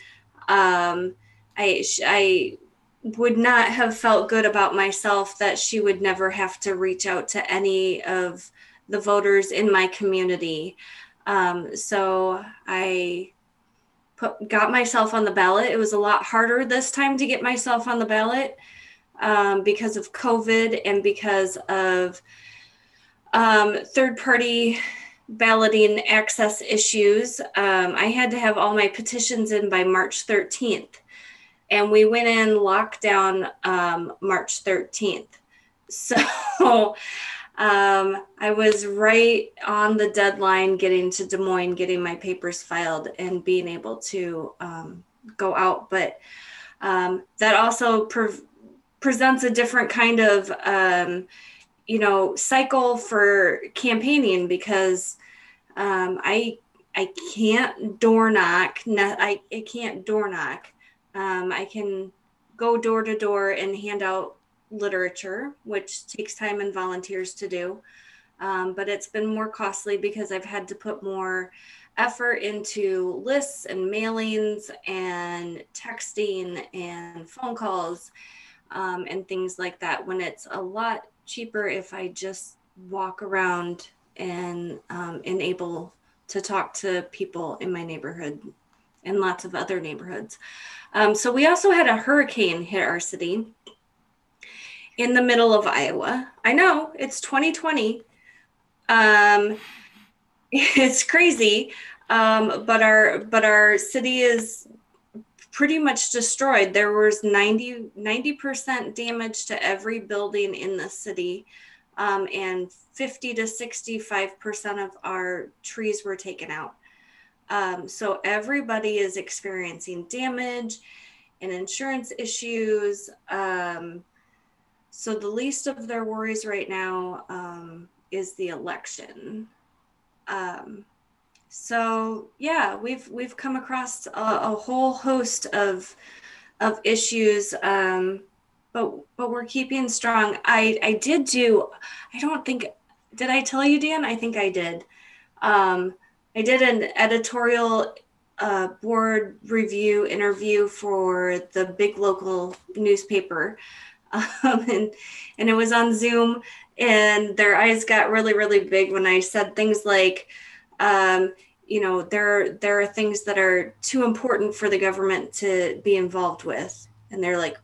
Speaker 3: I would not have felt good about myself that she would never have to reach out to any of the voters in my community. So I got myself on the ballot. It was a lot harder this time to get myself on the ballot because of COVID and because of third party balloting access issues. I had to have all my petitions in by March 13th. And we went in lockdown March 13th. So I was right on the deadline getting to Des Moines, getting my papers filed and being able to go out. But that also presents a different kind of, cycle for campaigning because I can't door knock. I can't door knock. I can go door to door and hand out literature, which takes time and volunteers to do. But it's been more costly because I've had to put more effort into lists and mailings and texting and phone calls and things like that, when it's a lot cheaper if I just walk around and able to talk to people in my neighborhood and lots of other neighborhoods. So we also had a hurricane hit our city in the middle of Iowa. I know, it's 2020. It's crazy. But our city is pretty much destroyed. There was 90% damage to every building in the city. And 50 to 65% of our trees were taken out. So everybody is experiencing damage and insurance issues. So the least of their worries right now is the election. So yeah, we've come across a whole host of issues, but we're keeping strong. I did I tell you, Dan? I think I did. I did an editorial board review interview for the big local newspaper. And it was on Zoom, and their eyes got really, really big when I said things like, there are things that are too important for the government to be involved with. And they're like,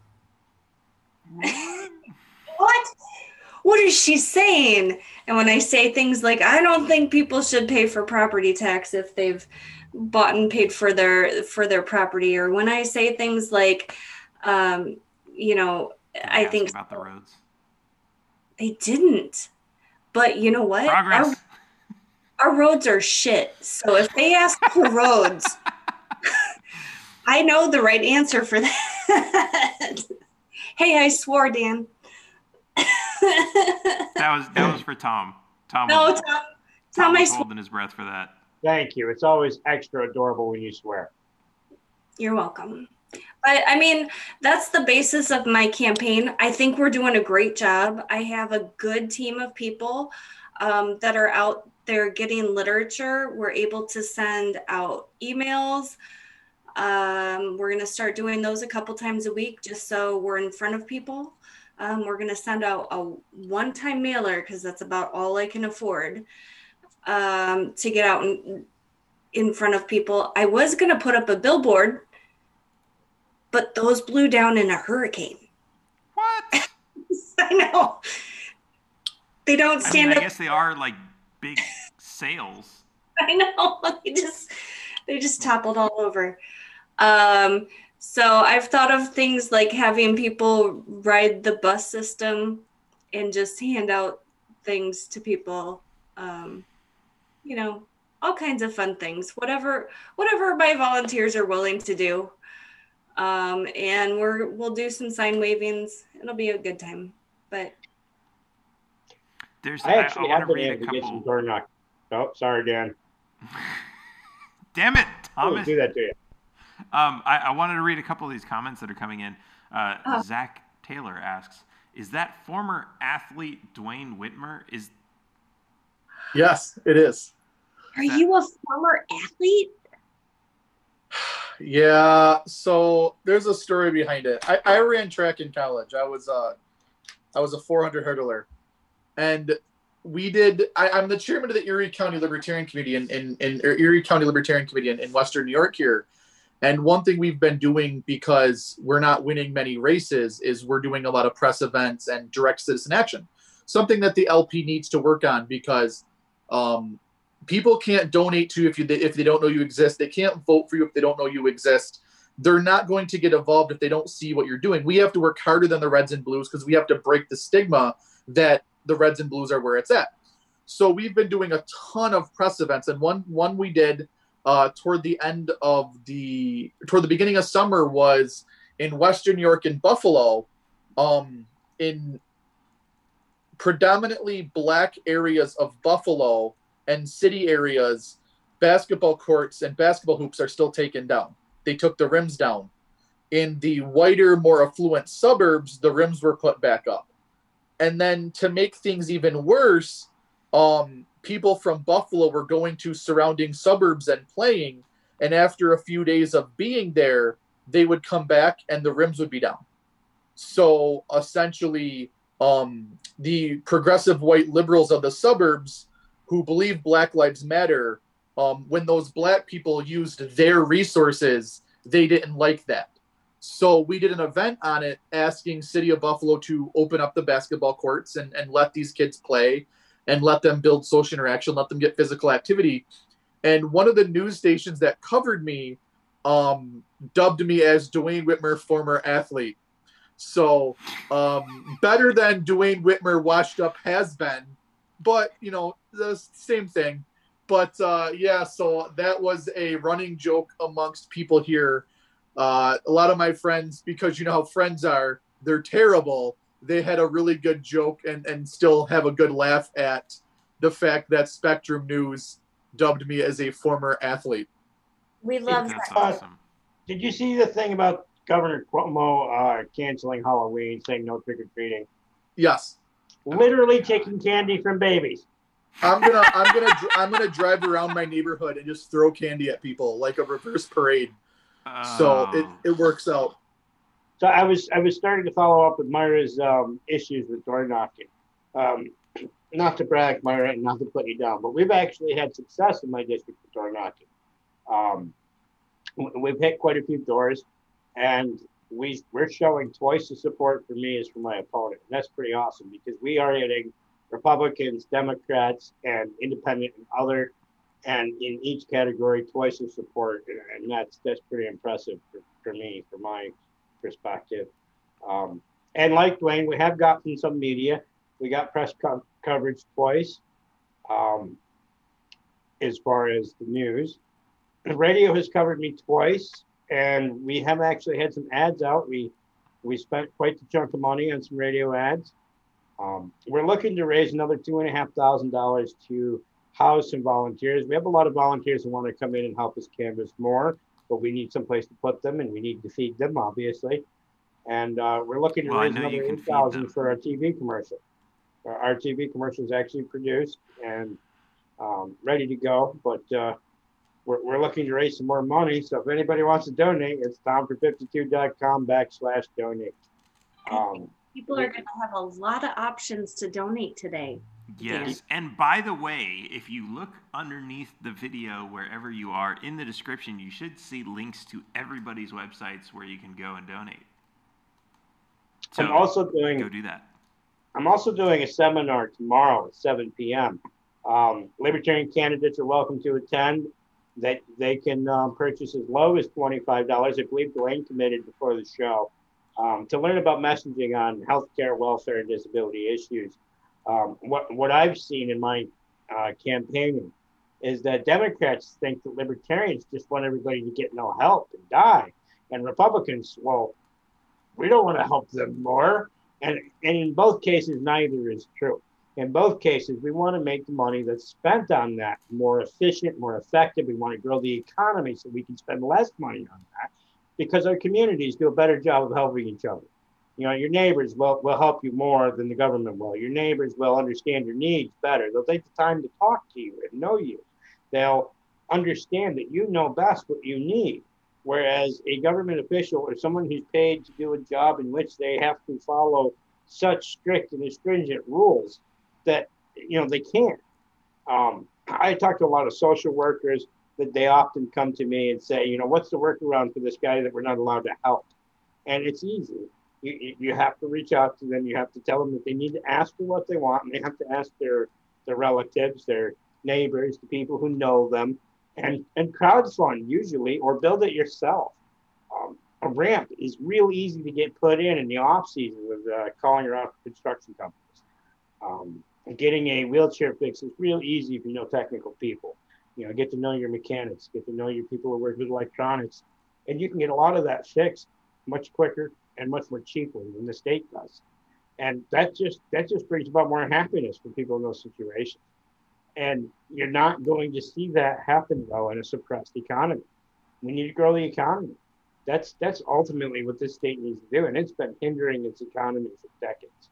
Speaker 3: what? What is she saying? And when I say things like, I don't think people should pay for property tax if they've bought and paid for their property, or when I say things like, I think
Speaker 1: about the roads.
Speaker 3: They didn't. But you know what?
Speaker 1: Progress.
Speaker 3: Our roads are shit. So if they ask for roads, I know the right answer for that. Hey, I swore, Dan.
Speaker 1: That was for Tom. Tom
Speaker 3: was
Speaker 1: holding his breath for that.
Speaker 2: Thank you. It's always extra adorable when you swear.
Speaker 3: You're welcome. But I mean, that's the basis of my campaign. I think we're doing a great job. I have a good team of people that are out there getting literature. We're able to send out emails. We're going to start doing those a couple times a week just so we're in front of people. We're going to send out a one-time mailer because that's about all I can afford to get out in front of people. I was going to put up a billboard, but those blew down in a hurricane.
Speaker 1: What?
Speaker 3: I know. They don't stand up.
Speaker 1: I guess they are like big sails.
Speaker 3: I know. They just toppled all over. So I've thought of things like having people ride the bus system and just hand out things to people. All kinds of fun things. Whatever my volunteers are willing to do. And we'll do some sign wavings. It'll be a good time. But
Speaker 2: I actually
Speaker 1: want
Speaker 2: have
Speaker 1: to
Speaker 2: been
Speaker 1: read a
Speaker 2: able to get some
Speaker 1: couple.
Speaker 2: door knock. Oh, sorry, Dan.
Speaker 1: Damn it,
Speaker 2: I will
Speaker 1: Thomas.
Speaker 2: do that to you.
Speaker 1: I wanted to read a couple of these comments that are coming in.
Speaker 3: Oh.
Speaker 1: Zach Taylor asks, "Is that former athlete Dwayne Whitmer?
Speaker 4: Yes, it is.
Speaker 3: Are you a former athlete?
Speaker 4: Yeah, so there's a story behind it. I ran track in college. I was a 400 hurdler, and I'm the chairman of the Erie County Libertarian Committee in Erie County Libertarian Committee in Western New York here. And one thing we've been doing, because we're not winning many races, is we're doing a lot of press events and direct citizen action. Something that the LP needs to work on, because people can't donate to you if they don't know you exist. They can't vote for you if they don't know you exist. They're not going to get involved if they don't see what you're doing. We have to work harder than the Reds and Blues, because we have to break the stigma that the Reds and Blues are where it's at. So we've been doing a ton of press events, and one we did toward the beginning of summer was in Western New York, in Buffalo, in predominantly black areas of Buffalo and city areas. Basketball courts and basketball hoops are still taken down. They took the rims down. In the whiter, more affluent suburbs, the rims were put back up. And then, to make things even worse, people from Buffalo were going to surrounding suburbs and playing, and after a few days of being there, they would come back and the rims would be down. So essentially, the progressive white liberals of the suburbs, who believe Black Lives Matter, when those black people used their resources, they didn't like that. So we did an event on it, asking City of Buffalo to open up the basketball courts and let these kids play, and let them build social interaction, let them get physical activity. And one of the news stations that covered me dubbed me as Dwayne Whitmer, former athlete. So better than Dwayne Whitmer, washed up has been, but the same thing. But yeah, so that was a running joke amongst people here. A lot of my friends, because you know how friends are, they're terrible. They had a really good joke and still have a good laugh at the fact that Spectrum News dubbed me as a former athlete.
Speaker 3: We love
Speaker 1: That's
Speaker 3: that.
Speaker 1: awesome.
Speaker 2: Did you see the thing about Governor Cuomo canceling Halloween, saying no trick or treating?
Speaker 4: Yes.
Speaker 2: Literally taking candy from babies.
Speaker 4: I'm gonna drive around my neighborhood and just throw candy at people like a reverse parade. So it works out.
Speaker 2: So I was starting to follow up with Myra's issues with door knocking. Not to brag, Myra, and not to put you down, but we've actually had success in my district with door knocking. We've hit quite a few doors, and we're showing twice the support for me as for my opponent. And that's pretty awesome, because we are hitting Republicans, Democrats, and Independent and in each category twice the support, and that's pretty impressive for me, from my perspective. And like Dwayne, we have gotten some media. We got press coverage twice, as far as the news. The radio has covered me twice, and we have actually had some ads out. We spent quite a chunk of money on some radio ads. We're looking to raise another $2,500 to house some volunteers. We have a lot of volunteers who want to come in and help us canvass more, but we need some place to put them, and we need to feed them, obviously. And we're looking to raise another $8,000 for our TV commercial. Our TV commercial is actually produced and ready to go, but we're looking to raise some more money. So if anybody wants to donate, it's tomfor52.com/donate.
Speaker 3: People are going to have a lot of options to donate today.
Speaker 1: Yes, and by the way, if you look underneath the video wherever you are, in the description, you should see links to everybody's websites where you can go and donate. So
Speaker 2: go do
Speaker 1: that.
Speaker 2: I'm also doing a seminar tomorrow at 7 p.m. Libertarian candidates are welcome to attend. They can purchase as low as $25. I believe Dwayne committed before the show to learn about messaging on healthcare, welfare, and disability issues. What I've seen in my campaigning is that Democrats think that libertarians just want everybody to get no help and die. And Republicans, well, we don't want to help them more. And in both cases, neither is true. In both cases, we want to make the money that's spent on that more efficient, more effective. We want to grow the economy so we can spend less money on that because our communities do a better job of helping each other. You know, your neighbors will help you more than the government will. Your neighbors will understand your needs better. They'll take the time to talk to you and know you. They'll understand that you know best what you need. Whereas a government official or someone who's paid to do a job in which they have to follow such strict and stringent rules that, you know, they can't. I talk to a lot of social workers that they often come to me and say, you know, what's the workaround for this guy that we're not allowed to help? And it's easy. You have to reach out to them. You have to tell them that they need to ask for what they want, and they have to ask their relatives, their neighbors, the people who know them, and crowdfund usually, or build it yourself. A ramp is real easy to get put in the off season with calling around construction companies. Getting a wheelchair fix is real easy if you know technical people. You know, get to know your mechanics, get to know your people who work with electronics, and you can get a lot of that fixed much quicker and much more cheaply than the state does. And that just brings about more happiness for people in those situations. And you're not going to see that happen, though, in a suppressed economy. We need to grow the economy. That's ultimately what this state needs to do, and it's been hindering its economy for decades.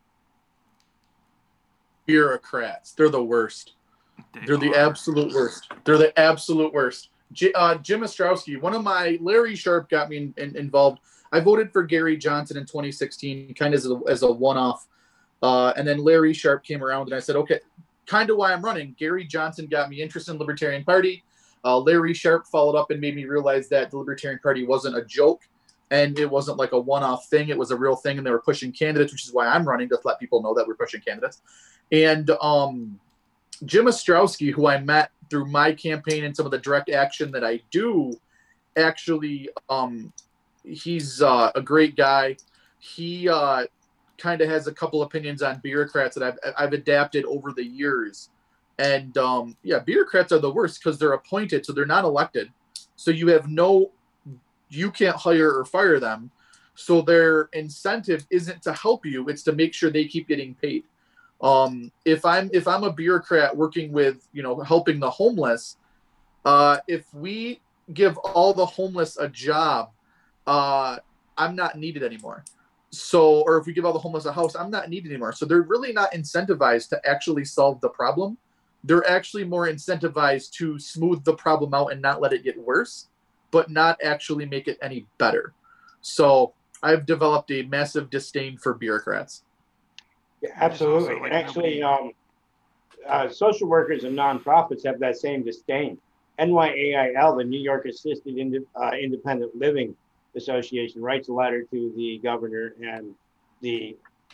Speaker 4: Bureaucrats, they're the worst. They're the absolute worst. They're the absolute worst. Jim Ostrowski, Larry Sharp got me involved. I voted for Gary Johnson in 2016, kind of as a one-off. And then Larry Sharp came around, and I said, okay, kind of why I'm running. Gary Johnson got me interested in the Libertarian Party. Larry Sharp followed up and made me realize that the Libertarian Party wasn't a joke, and it wasn't like a one-off thing. It was a real thing, and they were pushing candidates, which is why I'm running, to let people know that we're pushing candidates. And Jim Ostrowski, who I met through my campaign and some of the direct action that I do, actually, he's a great guy. He kind of has a couple opinions on bureaucrats that I've adapted over the years. And bureaucrats are the worst because they're appointed, so they're not elected. So you can't hire or fire them. So their incentive isn't to help you; it's to make sure they keep getting paid. If I'm a bureaucrat working with, helping the homeless, if we give all the homeless a job, I'm not needed anymore. So, or if we give all the homeless a house, I'm not needed anymore. So they're really not incentivized to actually solve the problem. They're actually more incentivized to smooth the problem out and not let it get worse, but not actually make it any better. So I've developed a massive disdain for bureaucrats.
Speaker 2: Yeah, absolutely. And actually, social workers and nonprofits have that same disdain. NYAIL, the New York Assisted Independent Living Association, writes a letter to the governor and the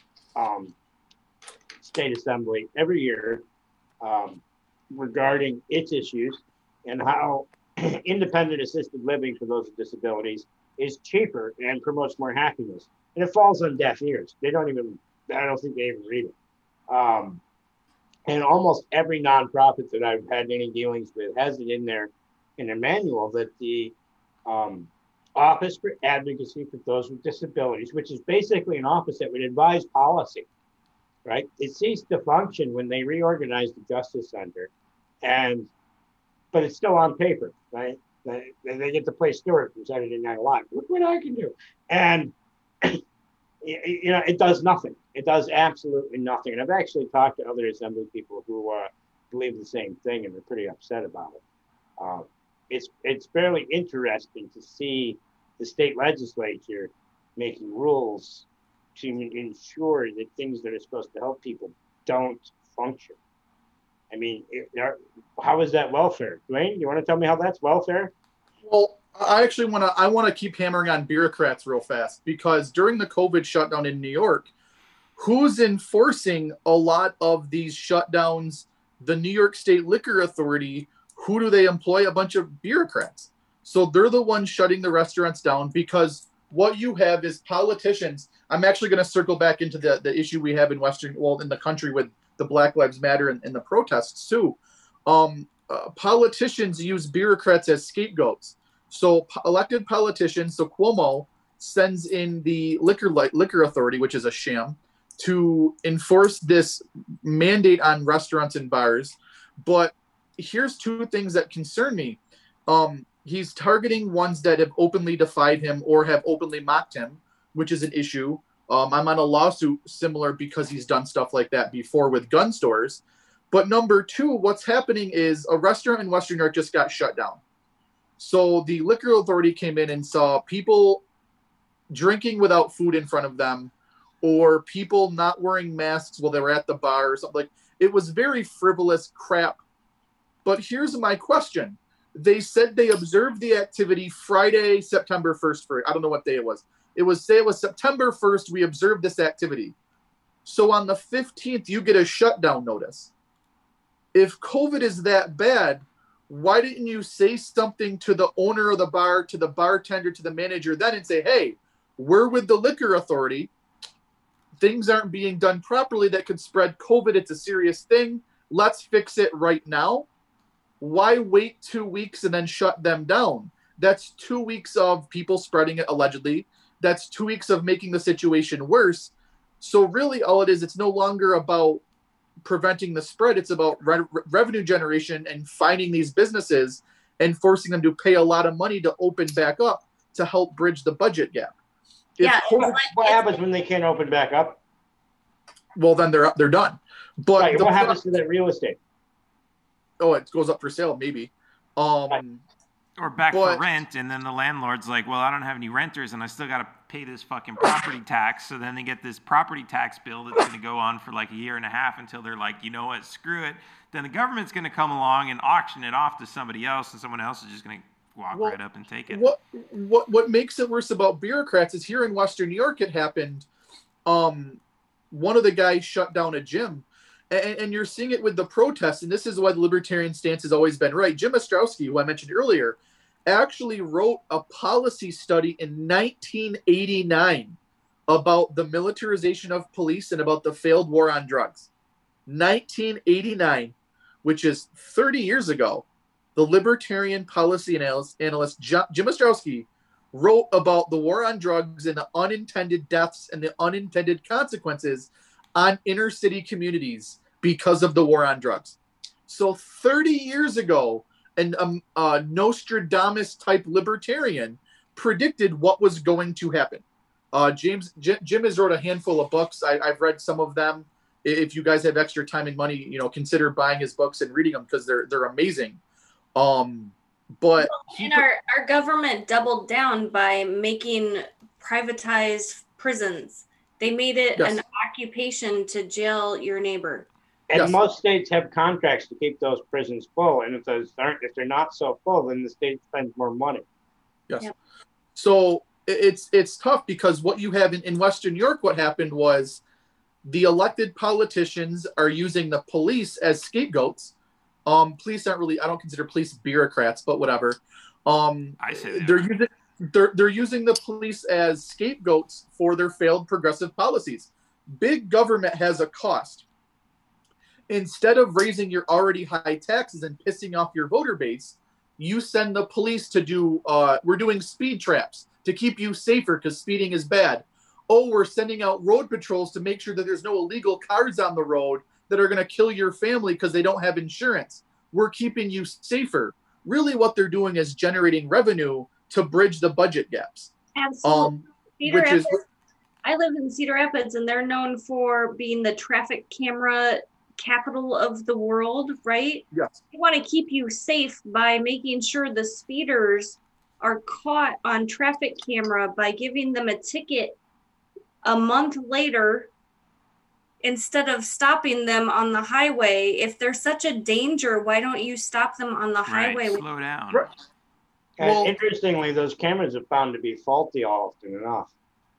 Speaker 2: state assembly every year regarding its issues and how independent assisted living for those with disabilities is cheaper and promotes more happiness. And it falls on deaf ears. I don't think they even read it. And almost every nonprofit that I've had any dealings with has it in their manual that the Office for Advocacy for Those with Disabilities, which is basically an office that would advise policy, right? It ceased to function when they reorganized the Justice Center, but it's still on paper, right? They get to play Stewart from Saturday Night Live. Look what I can do. And it does nothing. It does absolutely nothing. And I've actually talked to other assembly people who believe the same thing, and they're pretty upset about it. It's fairly interesting to see the state legislature making rules to ensure that things that are supposed to help people don't function. I mean, how is that welfare? Dwayne, you want to tell me how that's welfare?
Speaker 4: Well, I want to keep hammering on bureaucrats real fast, because during the COVID shutdown in New York, who's enforcing a lot of these shutdowns? The New York State Liquor Authority. Who do they employ? A bunch of bureaucrats. So they're the ones shutting the restaurants down, because what you have is politicians. I'm actually going to circle back into the issue we have in the country with the Black Lives Matter and the protests too. Politicians use bureaucrats as scapegoats. So elected politicians, so Cuomo sends in the liquor authority, which is a sham, to enforce this mandate on restaurants and bars. But here's two things that concern me. He's targeting ones that have openly defied him or have openly mocked him, which is an issue. I'm on a lawsuit similar because he's done stuff like that before with gun stores. But number two, what's happening is a restaurant in Western New York just got shut down. So the liquor authority came in and saw people drinking without food in front of them, or people not wearing masks while they were at the bar or something. Like, it was very frivolous crap. But here's my question. They said they observed the activity Friday, September 1st. I don't know what day it was. It was September 1st. We observed this activity. So on the 15th, you get a shutdown notice. If COVID is that bad, why didn't you say something to the owner of the bar, to the bartender, to the manager then and say, hey, we're with the liquor authority. Things aren't being done properly that could spread COVID. It's a serious thing. Let's fix it right now. Why wait 2 weeks and then shut them down? That's 2 weeks of people spreading it allegedly. That's 2 weeks of making the situation worse. So really all it is, it's no longer about preventing the spread. It's about revenue generation and finding these businesses and forcing them to pay a lot of money to open back up to help bridge the budget gap.
Speaker 2: What happens when they can't open back up?
Speaker 4: Well, then they're done. But
Speaker 2: right, what happens to that real estate?
Speaker 4: Oh, it goes up for sale, maybe.
Speaker 1: Or back for rent, and then the landlord's like, well, I don't have any renters, and I still got to pay this fucking property tax. So then they get this property tax bill that's going to go on for like a year and a half until they're like, you know what, screw it. Then the government's going to come along and auction it off to somebody else, and someone else is just going to walk right up and take it.
Speaker 4: What makes it worse about bureaucrats is here in Western New York, it happened. One of the guys shut down a gym. And you're seeing it with the protests, and this is why the libertarian stance has always been right. Jim Ostrowski, who I mentioned earlier, actually wrote a policy study in 1989 about the militarization of police and about the failed war on drugs. 1989, which is 30 years ago, the libertarian policy analyst Jim Ostrowski wrote about the war on drugs and the unintended deaths and the unintended consequences on inner city communities because of the war on drugs. So 30 years ago, a Nostradamus type libertarian predicted what was going to happen. Jim has wrote a handful of books. I've read some of them. If you guys have extra time and money, consider buying his books and reading them because they're amazing. But
Speaker 3: our government doubled down by making privatized prisons. They made it an occupation to jail your neighbor.
Speaker 2: And most states have contracts to keep those prisons full. And if they're not so full, then the state spends more money.
Speaker 4: Yes. Yep. So it's tough because what you have in Western New York, what happened was the elected politicians are using the police as scapegoats. Police aren't really, I don't consider police bureaucrats, but whatever.
Speaker 1: I say that.
Speaker 4: They're using the police as scapegoats for their failed progressive policies. Big government has a cost. Instead of raising your already high taxes and pissing off your voter base, you send the police to do, we're doing speed traps to keep you safer because speeding is bad. Oh, we're sending out road patrols to make sure that there's no illegal cars on the road that are going to kill your family because they don't have insurance. We're keeping you safer. Really what they're doing is generating revenue to bridge the budget gaps.
Speaker 3: Absolutely. I live in Cedar Rapids, and they're known for being the traffic camera capital of the world, right?
Speaker 4: Yes.
Speaker 3: They want to keep you safe by making sure the speeders are caught on traffic camera by giving them a ticket a month later instead of stopping them on the highway. If they're such a danger, why don't you stop them on the highway?
Speaker 1: Slow down.
Speaker 4: Right.
Speaker 2: And interestingly, those cameras are found to be faulty often enough.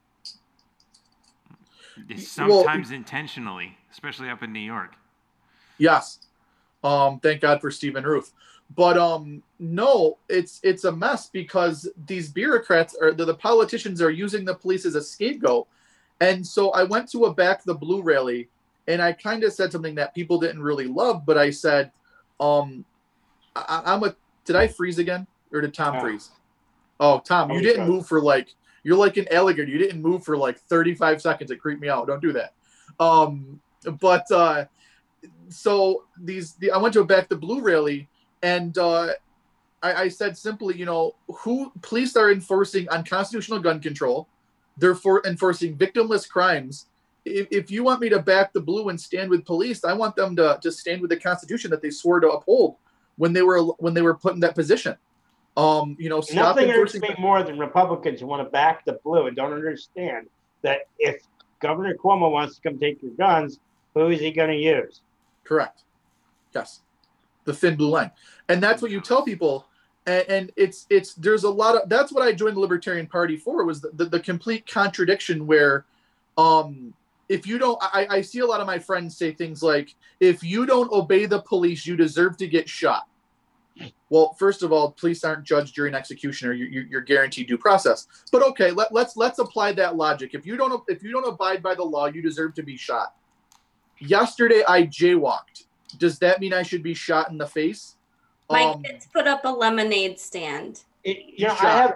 Speaker 1: Sometimes intentionally, especially up in New York.
Speaker 4: Yes. Thank God for Stephen Ruth. But no, it's a mess because these bureaucrats the politicians are using the police as a scapegoat. And so I went to a Back the Blue rally, and I kind of said something that people didn't really love, but I said, did I freeze again? Or did Tom freeze? Oh, Tom, you
Speaker 2: Oh,
Speaker 4: didn't
Speaker 2: God.
Speaker 4: move for like, you're like an alligator. You didn't move for like 35 seconds. It creeped me out. Don't do that. But so I went to a Back the Blue rally, and I said simply, who police are enforcing unconstitutional gun control. They're enforcing victimless crimes. If you want me to back the blue and stand with police, I want them to stand with the Constitution that they swore to uphold when they were put in that position. Stop
Speaker 2: Nothing irks
Speaker 4: enforcing.
Speaker 2: me more than Republicans who want to back the blue and don't understand that if Governor Cuomo wants to come take your guns, who is he going to use?
Speaker 4: Correct. Yes. The thin blue line. And that's what you tell people. And it's there's a lot of, that's what I joined the Libertarian Party for, was the complete contradiction where if you don't, I see a lot of my friends say things like, if you don't obey the police, you deserve to get shot. Well, first of all, police aren't judged during execution, or you're guaranteed due process. But okay, let's apply that logic. If you don't abide by the law, you deserve to be shot. Yesterday, I jaywalked. Does that mean I should be shot in the face?
Speaker 3: My kids put up a lemonade stand.
Speaker 2: I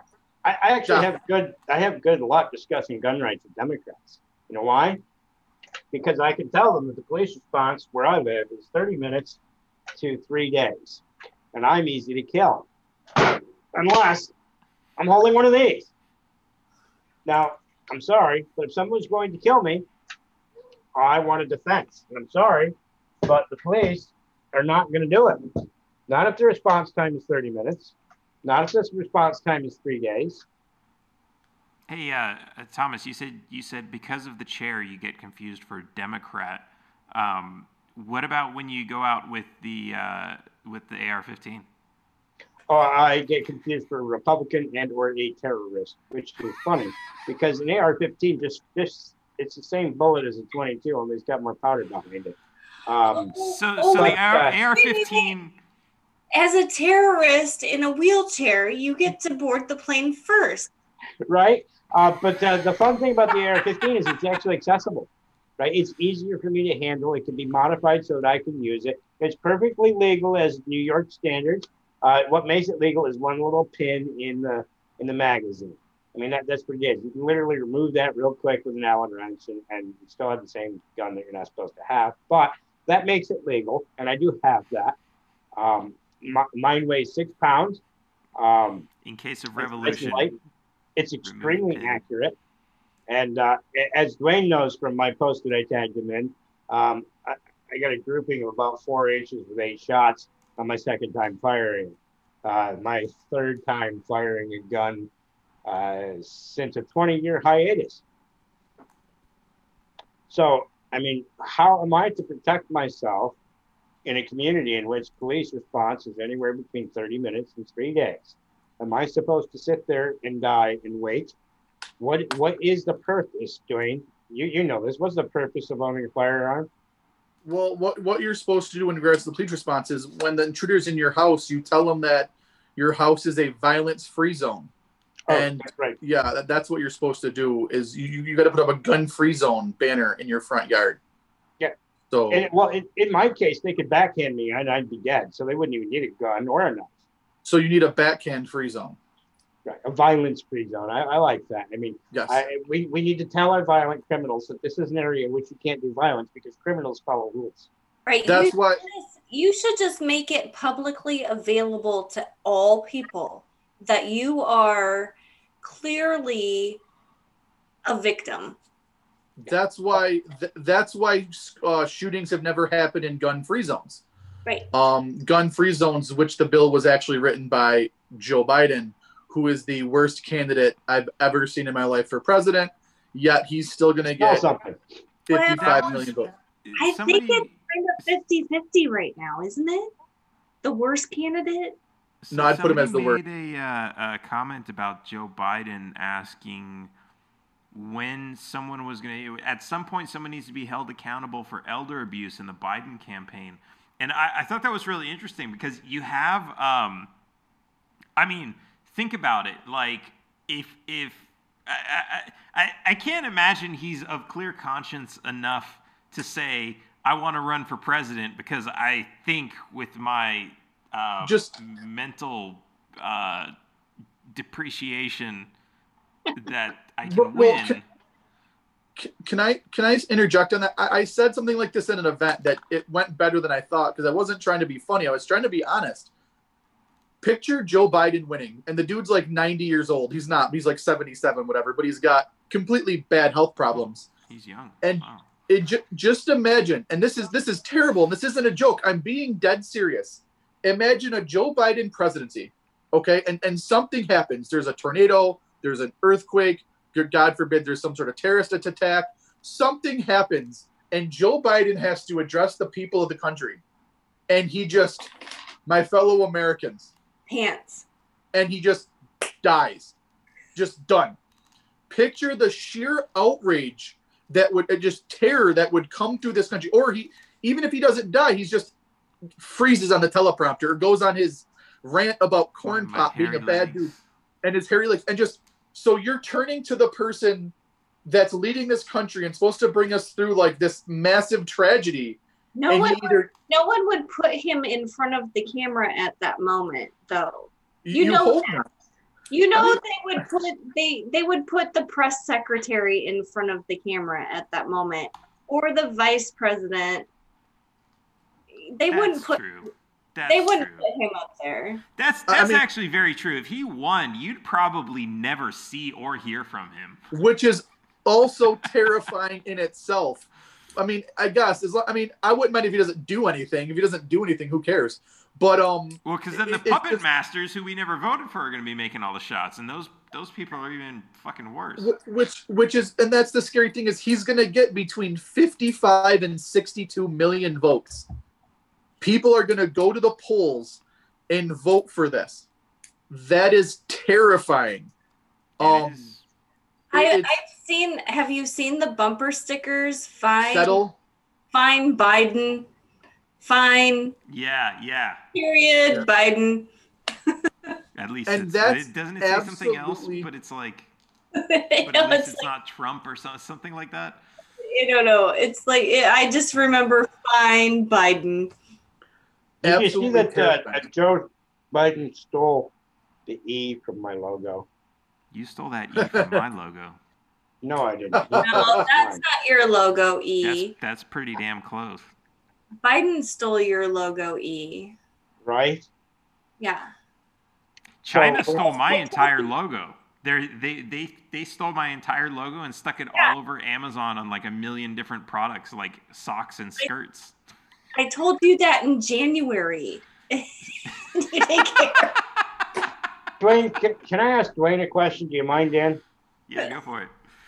Speaker 2: have good luck discussing gun rights with Democrats. You know why? Because I can tell them that the police response where I live is 30 minutes to 3 days. And I'm easy to kill. Unless I'm holding one of these. Now, I'm sorry, but if someone's going to kill me, I want a defense. And I'm sorry, but the police are not going to do it. Not if the response time is 30 minutes. Not if the response time is 3 days.
Speaker 1: Hey, Thomas, you said because of the chair you get confused for Democrat. What about when you go out with the AR-15?
Speaker 2: Oh, I get confused for a Republican and or a terrorist, which is funny because an AR-15 just it's the same bullet as a 22, only it's got more powder behind it.
Speaker 1: So the AR-15.
Speaker 3: As a terrorist in a wheelchair, you get to board the plane first.
Speaker 2: Right? But the fun thing about the AR-15 is it's actually accessible. Right? It's easier for me to handle. It can be modified so that I can use it. It's perfectly legal as New York standards. What makes it legal is one little pin in the magazine. I mean, that's pretty good. You can literally remove that real quick with an Allen wrench and you still have the same gun that you're not supposed to have. But that makes it legal, and I do have that. Mine weighs 6 pounds.
Speaker 1: In case of revolution.
Speaker 2: It's extremely accurate. And as Dwayne knows from my post that I tagged him in, I got a grouping of about 4 inches with 8 shots on my second time firing. My third time firing a gun since a 20-year hiatus. So, I mean, how am I to protect myself in a community in which police response is anywhere between 30 minutes and 3 days? Am I supposed to sit there and die and wait? What is the purpose, Dwayne? You know this. What's the purpose of owning a firearm?
Speaker 4: Well, what you're supposed to do in regards to the police response is when the intruder's in your house, you tell them that your house is a violence-free zone.
Speaker 2: Oh,
Speaker 4: and
Speaker 2: that's right.
Speaker 4: Yeah, that's what you're supposed to do. Is you got to put up a gun-free zone banner in your front yard.
Speaker 2: Yeah.
Speaker 4: So,
Speaker 2: in my case, they could backhand me and I'd be dead. So they wouldn't even need a gun or a knife.
Speaker 4: So you need a backhand-free zone.
Speaker 2: Right, a violence-free zone. I like that. I mean,
Speaker 4: yes.
Speaker 2: We need to tell our violent criminals that this is an area in which you can't do violence because criminals follow rules.
Speaker 3: Right.
Speaker 4: That's why
Speaker 3: you should just make it publicly available to all people that you are clearly a victim.
Speaker 4: That's why shootings have never happened in gun-free zones.
Speaker 3: Right.
Speaker 4: Gun-free zones, which the bill was actually written by Joe Biden, who is the worst candidate I've ever seen in my life for president, yet he's still going to get 55 million votes.
Speaker 3: I think it's kind of 50-50 right now, isn't it? The worst candidate?
Speaker 4: No, I'd put him as the worst.
Speaker 1: Somebody made a comment about Joe Biden asking when someone was going to, at some point, someone needs to be held accountable for elder abuse in the Biden campaign. And I thought that was really interesting because you have, I mean, think about it. Like, if I can't imagine he's of clear conscience enough to say, I want to run for president because I think with my just mental depreciation that I
Speaker 4: Well,
Speaker 1: can win.
Speaker 4: Can I interject on that? I said something like this in an event that it went better than I thought because I wasn't trying to be funny. I was trying to be honest. Picture Joe Biden winning, and the dude's like 90 years old. He's not. He's like 77, whatever, but he's got completely bad health problems.
Speaker 1: He's young.
Speaker 4: And
Speaker 1: Wow.
Speaker 4: just imagine, and this is terrible, and this isn't a joke. I'm being dead serious. Imagine a Joe Biden presidency, okay? And something happens. There's a tornado. There's an earthquake. God forbid there's some sort of terrorist attack. Something happens, and Joe Biden has to address the people of the country. And he just, my fellow Americans,
Speaker 3: Pants.
Speaker 4: and he just dies. Just done. Picture the sheer outrage that would, just terror that would come through this country. Or even if he doesn't die, he's just freezes on the teleprompter or goes on his rant about Corn
Speaker 1: My
Speaker 4: Pop being
Speaker 1: hairy
Speaker 4: a bad
Speaker 1: legs.
Speaker 4: dude and his hairy legs. And just, so you're turning to the person that's leading this country and supposed to bring us through like this massive tragedy.
Speaker 3: No
Speaker 4: and
Speaker 3: one,
Speaker 4: he either,
Speaker 3: no one would put him in front of the camera at that moment, though. You
Speaker 4: you
Speaker 3: know
Speaker 4: hope
Speaker 3: that.
Speaker 4: not.
Speaker 3: You know,
Speaker 4: I mean-
Speaker 3: they would put the press secretary in front of the camera at that moment, or the vice president. They wouldn't
Speaker 1: That's
Speaker 3: put.
Speaker 1: true. That's
Speaker 3: They wouldn't
Speaker 1: true.
Speaker 3: put him up there.
Speaker 1: That's
Speaker 4: I mean-
Speaker 1: actually very true. If he won, you'd probably never see or hear from him.
Speaker 4: Which is also terrifying in itself. I mean, I guess I wouldn't mind if he doesn't do anything. If he doesn't do anything, who cares? But
Speaker 1: Well, because then the
Speaker 4: it's
Speaker 1: puppet
Speaker 4: just-
Speaker 1: masters who we never voted for are going to be making all the shots, and those people are even fucking worse.
Speaker 4: which is, and that's the scary thing, is he's going to get between 55 and 62 million votes. People are going to go to the polls and vote for this. That is terrifying.
Speaker 1: It is-
Speaker 4: It's-
Speaker 3: Have you seen the bumper stickers? Fine Biden, fine
Speaker 1: yeah.
Speaker 3: period
Speaker 4: Yeah.
Speaker 3: Biden.
Speaker 1: At least
Speaker 4: And
Speaker 1: it's,
Speaker 4: that's
Speaker 1: doesn't it say something else?
Speaker 4: absolutely-
Speaker 1: But it's like,
Speaker 3: You
Speaker 1: but
Speaker 3: know,
Speaker 1: at least
Speaker 3: it's
Speaker 1: it's not Trump or something like that.
Speaker 3: I don't know. It's like I just remember fine Biden.
Speaker 2: Did you see
Speaker 4: Absolutely
Speaker 2: that
Speaker 4: terrifying.
Speaker 2: Joe Biden stole the E from my logo?
Speaker 1: You stole that E from my logo.
Speaker 2: No, I didn't.
Speaker 3: No, that's not your logo, E.
Speaker 1: That's pretty damn close.
Speaker 3: Biden stole your logo, E.
Speaker 2: Right?
Speaker 3: Yeah.
Speaker 1: China
Speaker 2: So-
Speaker 1: stole my entire logo. They stole my entire logo and stuck it all over Amazon on like a million different products, like socks and skirts.
Speaker 3: I told you that in January. You didn't care.
Speaker 2: Dwayne, can I ask Dwayne a question? Do you mind, Dan?
Speaker 1: Yeah, go for it.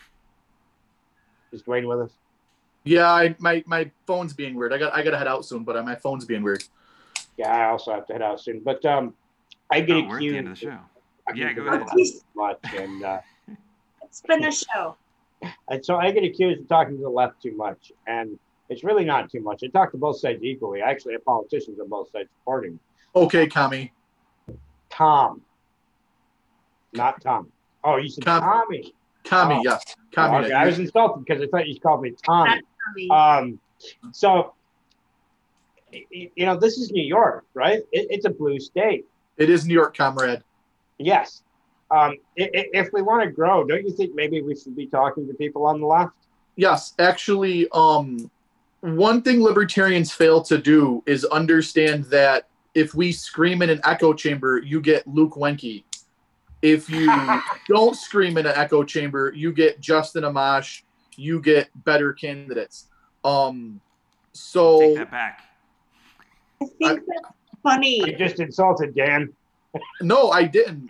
Speaker 2: Is Dwayne with us?
Speaker 4: Yeah, my phone's being weird. I gotta head out soon, but my phone's being weird.
Speaker 2: Yeah, I also have to head out soon. But I get
Speaker 1: Oh, we're at the end of the
Speaker 2: accused
Speaker 1: show.
Speaker 2: of
Speaker 1: Yeah, go
Speaker 2: talking
Speaker 1: ahead.
Speaker 2: too much, and
Speaker 3: It's been a show.
Speaker 2: and so I get accused of talking to the left too much, and it's really not too much. I talk to both sides equally. I actually have politicians on both sides supporting me.
Speaker 4: Okay, Kami.
Speaker 2: Tom, not Tom. Oh, you said
Speaker 4: Tom.
Speaker 2: Tommy.
Speaker 4: Kami,
Speaker 2: Oh.
Speaker 4: yes. Kami.
Speaker 2: Okay, I was insulted because I thought you called me Tommy.
Speaker 3: Tommy.
Speaker 2: So, this is New York, right? It's a blue state.
Speaker 4: It is New York, comrade.
Speaker 2: Yes. If we want to grow, don't you think maybe we should be talking to people on the left?
Speaker 4: Yes, actually, one thing libertarians fail to do is understand that if we scream in an echo chamber, you get Luke Wenke. If you don't scream in an echo chamber, you get Justin Amash. You get better candidates.
Speaker 1: Take
Speaker 4: So
Speaker 1: that back.
Speaker 3: I think that's funny.
Speaker 2: You just insulted Dan.
Speaker 4: no, I didn't.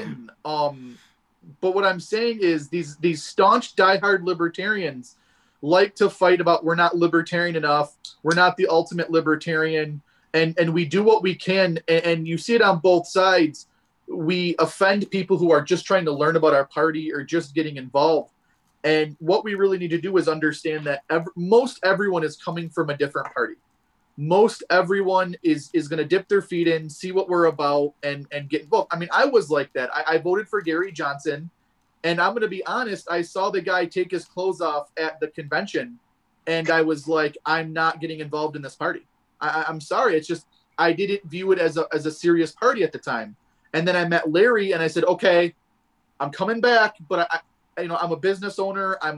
Speaker 4: But what I'm saying is these staunch diehard libertarians like to fight about we're not libertarian enough, we're not the ultimate libertarian, and we do what we can, and you see it on both sides. We offend people who are just trying to learn about our party or just getting involved. And what we really need to do is understand that most everyone is coming from a different party. Most everyone is going to dip their feet in, see what we're about, and get involved. I mean, I was like that. I voted for Gary Johnson, and I'm going to be honest. I saw the guy take his clothes off at the convention, and I was like, I'm not getting involved in this party. I'm sorry. It's just I didn't view it as a serious party at the time. And then I met Larry, and I said, okay, I'm coming back, but I'm a business owner. I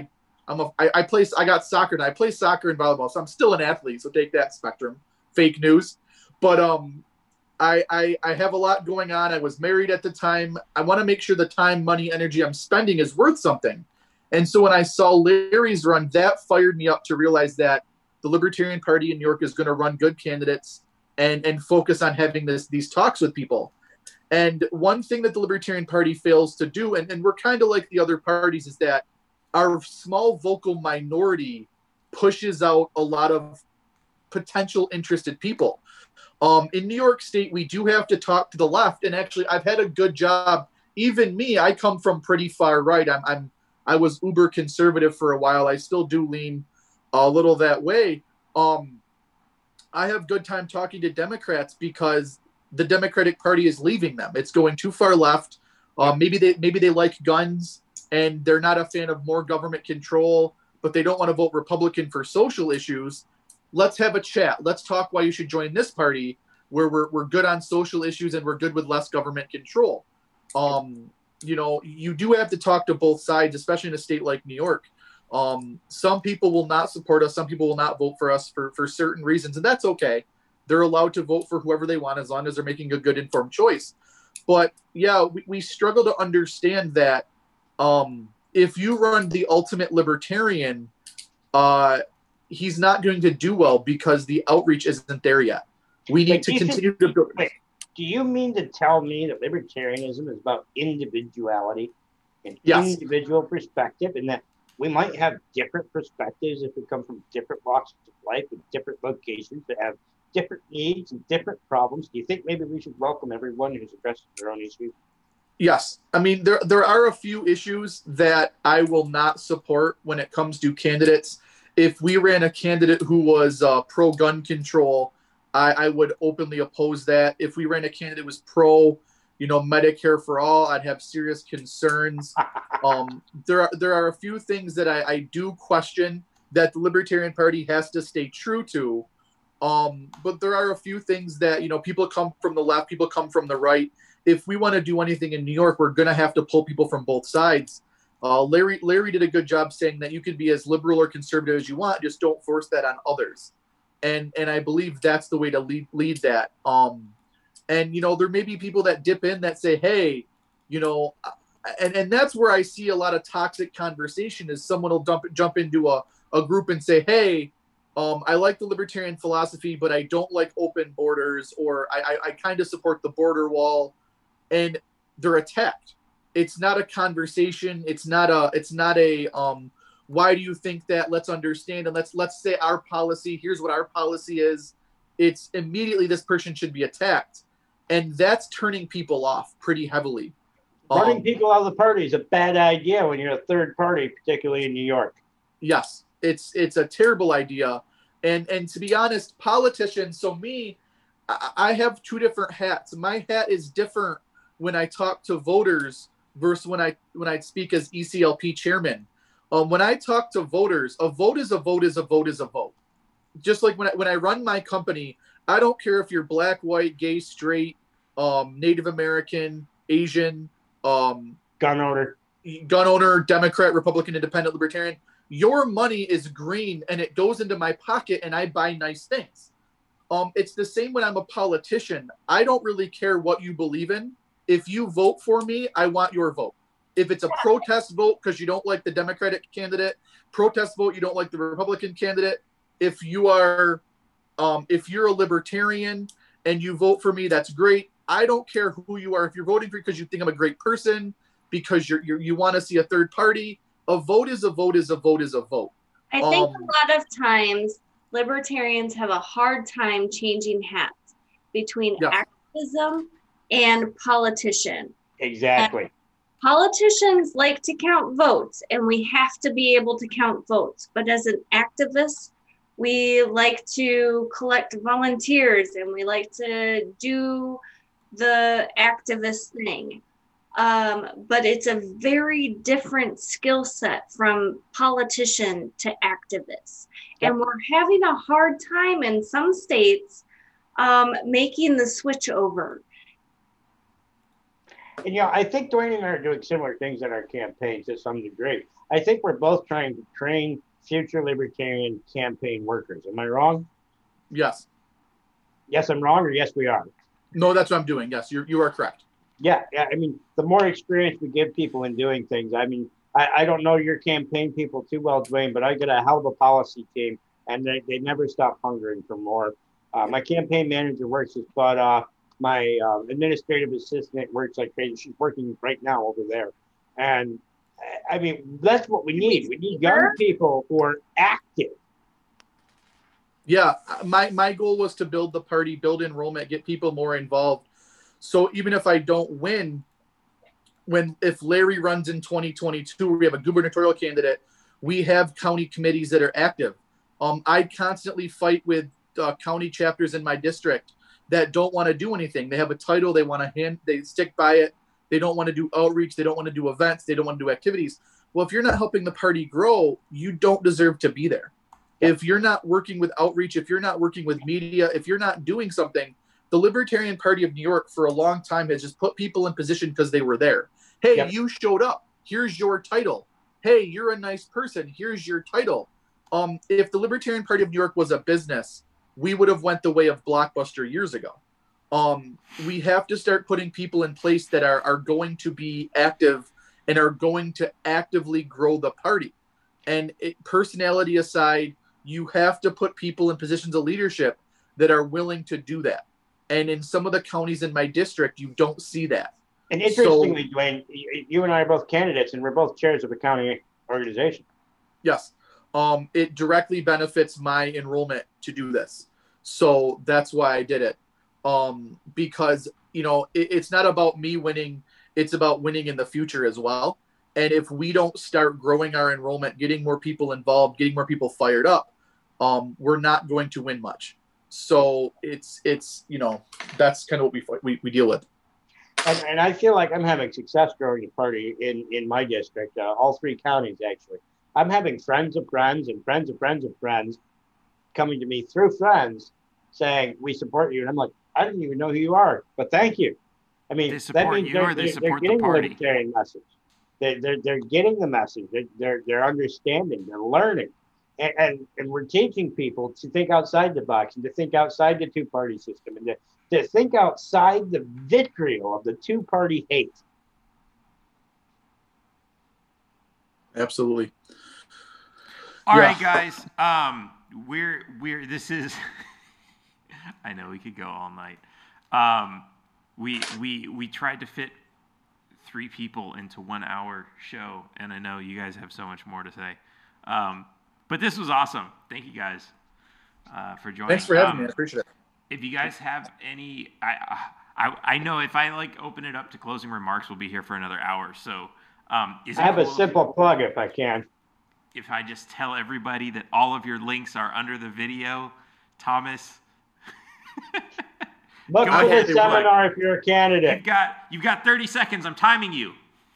Speaker 4: got soccer, and I play soccer and volleyball, so I'm still an athlete. So take that, Spectrum. Fake news. But I have a lot going on. I was married at the time. I want to make sure the time, money, energy I'm spending is worth something. And so when I saw Larry's run, that fired me up to realize that the Libertarian Party in New York is going to run good candidates and focus on having these talks with people. And one thing that the Libertarian Party fails to do, and we're kind of like the other parties, is that our small vocal minority pushes out a lot of potential interested people. In New York State, we do have to talk to the left. And actually, I've had a good job. Even me, I come from pretty far right. I was uber conservative for a while. I still do lean a little that way. I have good time talking to Democrats because the Democratic Party is leaving them. It's going too far left. Maybe they like guns and they're not a fan of more government control, but they don't want to vote Republican for social issues. Let's have a chat. Let's talk why you should join this party where we're good on social issues and we're good with less government control. You do have to talk to both sides, especially in a state like New York. Some people will not support us. Some people will not vote for us for certain reasons, and that's okay. They're allowed to vote for whoever they want as long as they're making a good informed choice. But yeah, we struggle to understand that if you run the ultimate libertarian, he's not going to do well because the outreach isn't there yet. We need to continue to build.
Speaker 2: Wait, do you mean to tell me that libertarianism is about individuality and individual perspective, and that we might have different perspectives if we come from different walks of life with different locations that have different needs and different problems? Do you think maybe we should welcome everyone who's addressing their own issues?
Speaker 4: Yes. I mean, there are a few issues that I will not support when it comes to candidates. If we ran a candidate who was pro-gun control, I would openly oppose that. If we ran a candidate who was pro, Medicare for all, I'd have serious concerns. There are a few things that I do question that the Libertarian Party has to stay true to. But there are a few things that, people come from the left, people come from the right. If we want to do anything in New York, we're going to have to pull people from both sides. Larry did a good job saying that you can be as liberal or conservative as you want, just don't force that on others. And I believe that's the way to lead that. And there may be people that dip in that say, hey, and that's where I see a lot of toxic conversation is someone will jump into a group and say, hey, I like the libertarian philosophy, but I don't like open borders, or I kind of support the border wall, and they're attacked. It's not a conversation. It's not a why do you think that? Let's understand. And let's say our policy, here's what our policy is. It's immediately this person should be attacked. And that's turning people off pretty heavily.
Speaker 2: Running people out of the party is a bad idea when you're a third party, particularly in New York.
Speaker 4: Yes, it's a terrible idea. And to be honest, politicians, so me, I have two different hats. My hat is different when I talk to voters versus when I speak as ECLP chairman. When I talk to voters, a vote is a vote is a vote is a vote. Just like when I run my company, I don't care if you're black, white, gay, straight, Native American, Asian,
Speaker 2: gun owner,
Speaker 4: Democrat, Republican, Independent, Libertarian. Your money is green and it goes into my pocket and I buy nice things. It's the same when I'm a politician. I don't really care what you believe in. If you vote for me, I want your vote. If it's a protest vote because you don't like the Democratic candidate, protest vote, you don't like the Republican candidate. If you're a libertarian and you vote for me, that's great. I don't care who you are. If you're voting for me because you think I'm a great person, because you want to see a third party, a vote is a vote is a vote is a vote.
Speaker 3: I think a lot of times libertarians have a hard time changing hats between activism and politician.
Speaker 2: Exactly.
Speaker 3: And politicians like to count votes, and we have to be able to count votes. But as an activist, we like to collect volunteers and we like to do the activist thing. But it's a very different skill set from politician to activist. Yep. And we're having a hard time in some states making the switch over.
Speaker 2: And I think Dwayne and I are doing similar things in our campaigns to some degree. I think we're both trying to train future libertarian campaign workers. Am I wrong?
Speaker 4: Yes.
Speaker 2: Yes, I'm wrong, or yes, we are.
Speaker 4: No, that's what I'm doing. Yes, you are correct.
Speaker 2: Yeah. I mean, the more experience we give people in doing things, I mean, I don't know your campaign people too well, Dwayne, but I get a hell of a policy team, and they never stop hungering for more. My campaign manager works his butt off. My administrative assistant works like crazy. She's working right now over there. And I mean, that's what we need. We need young people who are active.
Speaker 4: Yeah, my goal was to build the party, build enrollment, get people more involved. So even if I don't win, if Larry runs in 2022, we have a gubernatorial candidate, we have county committees that are active. I constantly fight with county chapters in my district that don't want to do anything. They have a title, they want to they stick by it. They don't want to do outreach. They don't want to do events. They don't want to do activities. Well, if you're not helping the party grow, you don't deserve to be there. If you're not working with outreach, if you're not working with media, if you're not doing something, the Libertarian Party of New York for a long time has just put people in position because they were there. Hey, you showed up. Here's your title. Hey, you're a nice person. Here's your title. If the Libertarian Party of New York was a business, we would have went the way of Blockbuster years ago. We have to start putting people in place that are going to be active and are going to actively grow the party. And personality aside, you have to put people in positions of leadership that are willing to do that. And in some of the counties in my district, you don't see that.
Speaker 2: And interestingly, Dwayne, you and I are both candidates, and we're both chairs of a county organization.
Speaker 4: Yes. It directly benefits my enrollment to do this. So that's why I did it. Because, it's not about me winning. It's about winning in the future as well. And if we don't start growing our enrollment, getting more people involved, getting more people fired up, we're not going to win much. So it's that's kind of what we deal with.
Speaker 2: And I feel like I'm having success growing the party in my district, all three counties, actually. I'm having friends of friends and friends of friends of friends coming to me through friends saying, we support you. And I'm like, I didn't even know who you are, but thank you. I mean, that means they're getting the libertarian message. They're getting the message. They're understanding. They're learning. And we're teaching people to think outside the box and to think outside the two-party system and to think outside the vitriol of the two-party hate.
Speaker 4: Absolutely.
Speaker 1: All right, guys. This is I know we could go all night. We tried to fit 3 people into 1 hour show, and I know you guys have so much more to say. But this was awesome. Thank you guys for joining.
Speaker 4: Thanks for having me. I appreciate it.
Speaker 1: If you guys have any, I know if I open it up to closing remarks, we'll be here for another hour. So
Speaker 2: I have a simple plug if I can.
Speaker 1: If I just tell everybody that all of your links are under the video, Thomas.
Speaker 2: Look for the seminar if you're a candidate.
Speaker 1: You've got 30 seconds. I'm timing you.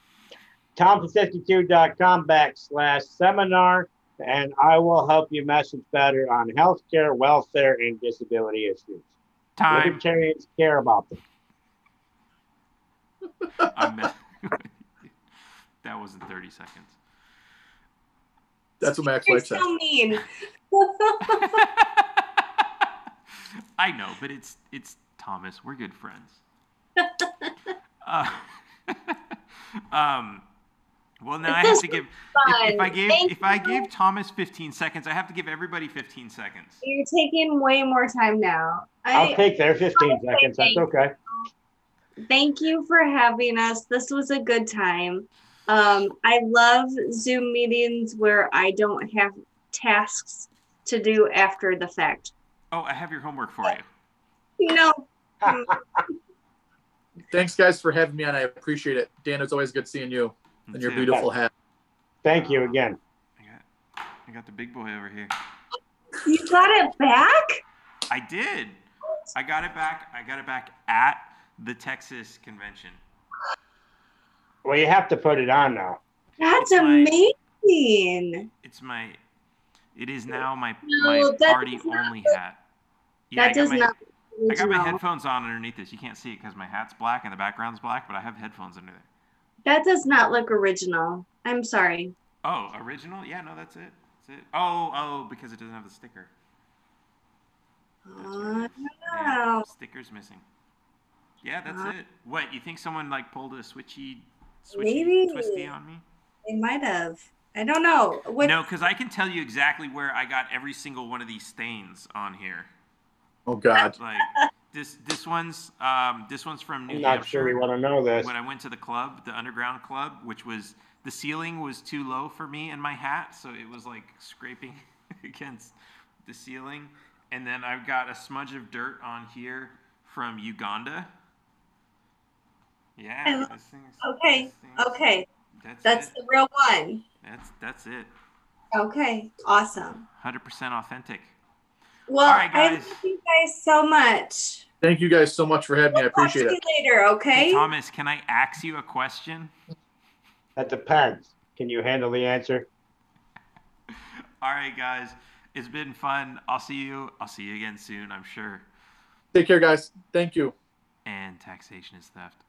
Speaker 2: Tom52.com/seminar, and I will help you message better on healthcare, welfare, and disability issues.
Speaker 1: Time.
Speaker 2: Libertarians care about them.
Speaker 1: That wasn't 30 seconds.
Speaker 4: That's what my ex-wife said.
Speaker 3: You're so mean.
Speaker 1: I know, but it's Thomas. We're good friends. Well, now I have to give. If I gave Thomas 15 seconds, I have to give everybody 15 seconds.
Speaker 3: You're taking way more time now.
Speaker 2: I'll take their 15 seconds. That's okay.
Speaker 3: Thank you for having us. This was a good time. I love Zoom meetings where I don't have tasks to do after the fact.
Speaker 1: Oh, I have your homework for you.
Speaker 3: No.
Speaker 4: Thanks, guys, for having me on. I appreciate it. Dan, it's always good seeing you and your beautiful hat.
Speaker 2: Thank you again.
Speaker 1: I got the big boy over here.
Speaker 3: You got it back?
Speaker 1: I did. I got it back. I got it back at the Texas convention.
Speaker 2: Well, you have to put it on now.
Speaker 3: That's amazing.
Speaker 1: It is now my party only hat. Yeah,
Speaker 3: that does not
Speaker 1: I got my
Speaker 3: original.
Speaker 1: headphones on underneath this. You can't see it because my hat's black and the background's black, but I have headphones under there.
Speaker 3: That does not look original. I'm sorry.
Speaker 1: Oh, original? Yeah, no, that's it. That's it. Oh, because it doesn't have the sticker. That's what it is. Yeah,
Speaker 3: Wow.
Speaker 1: sticker's missing. Yeah, that's it. What, you think someone like pulled a switchy
Speaker 3: Maybe.
Speaker 1: twisty on me?
Speaker 3: They might have. I don't know. What?
Speaker 1: No, because I can tell you exactly where I got every single one of these stains on here.
Speaker 4: Oh God.
Speaker 1: Like this one's from New
Speaker 2: I'm not
Speaker 1: Hampshire.
Speaker 2: sure we want to know this.
Speaker 1: When I went to the club, the underground club, which was the ceiling was too low for me and my hat, so it was like scraping against the ceiling. And then I've got a smudge of dirt on here from Uganda. Yeah, this thing's
Speaker 3: Okay.
Speaker 1: That's it.
Speaker 3: the real one.
Speaker 1: That's it.
Speaker 3: Okay. Awesome.
Speaker 1: 100% authentic.
Speaker 3: Well,
Speaker 1: All right,
Speaker 3: I
Speaker 1: guys.
Speaker 3: thank you guys so much.
Speaker 4: Thank you guys so much for having me. I appreciate
Speaker 3: Talk
Speaker 4: it.
Speaker 3: to you later, okay?
Speaker 1: Hey, Thomas, can I ask you a question?
Speaker 2: That depends. Can you handle the answer?
Speaker 1: All right, guys. It's been fun. I'll see you again soon, I'm sure.
Speaker 4: Take care, guys. Thank you.
Speaker 1: And taxation is theft.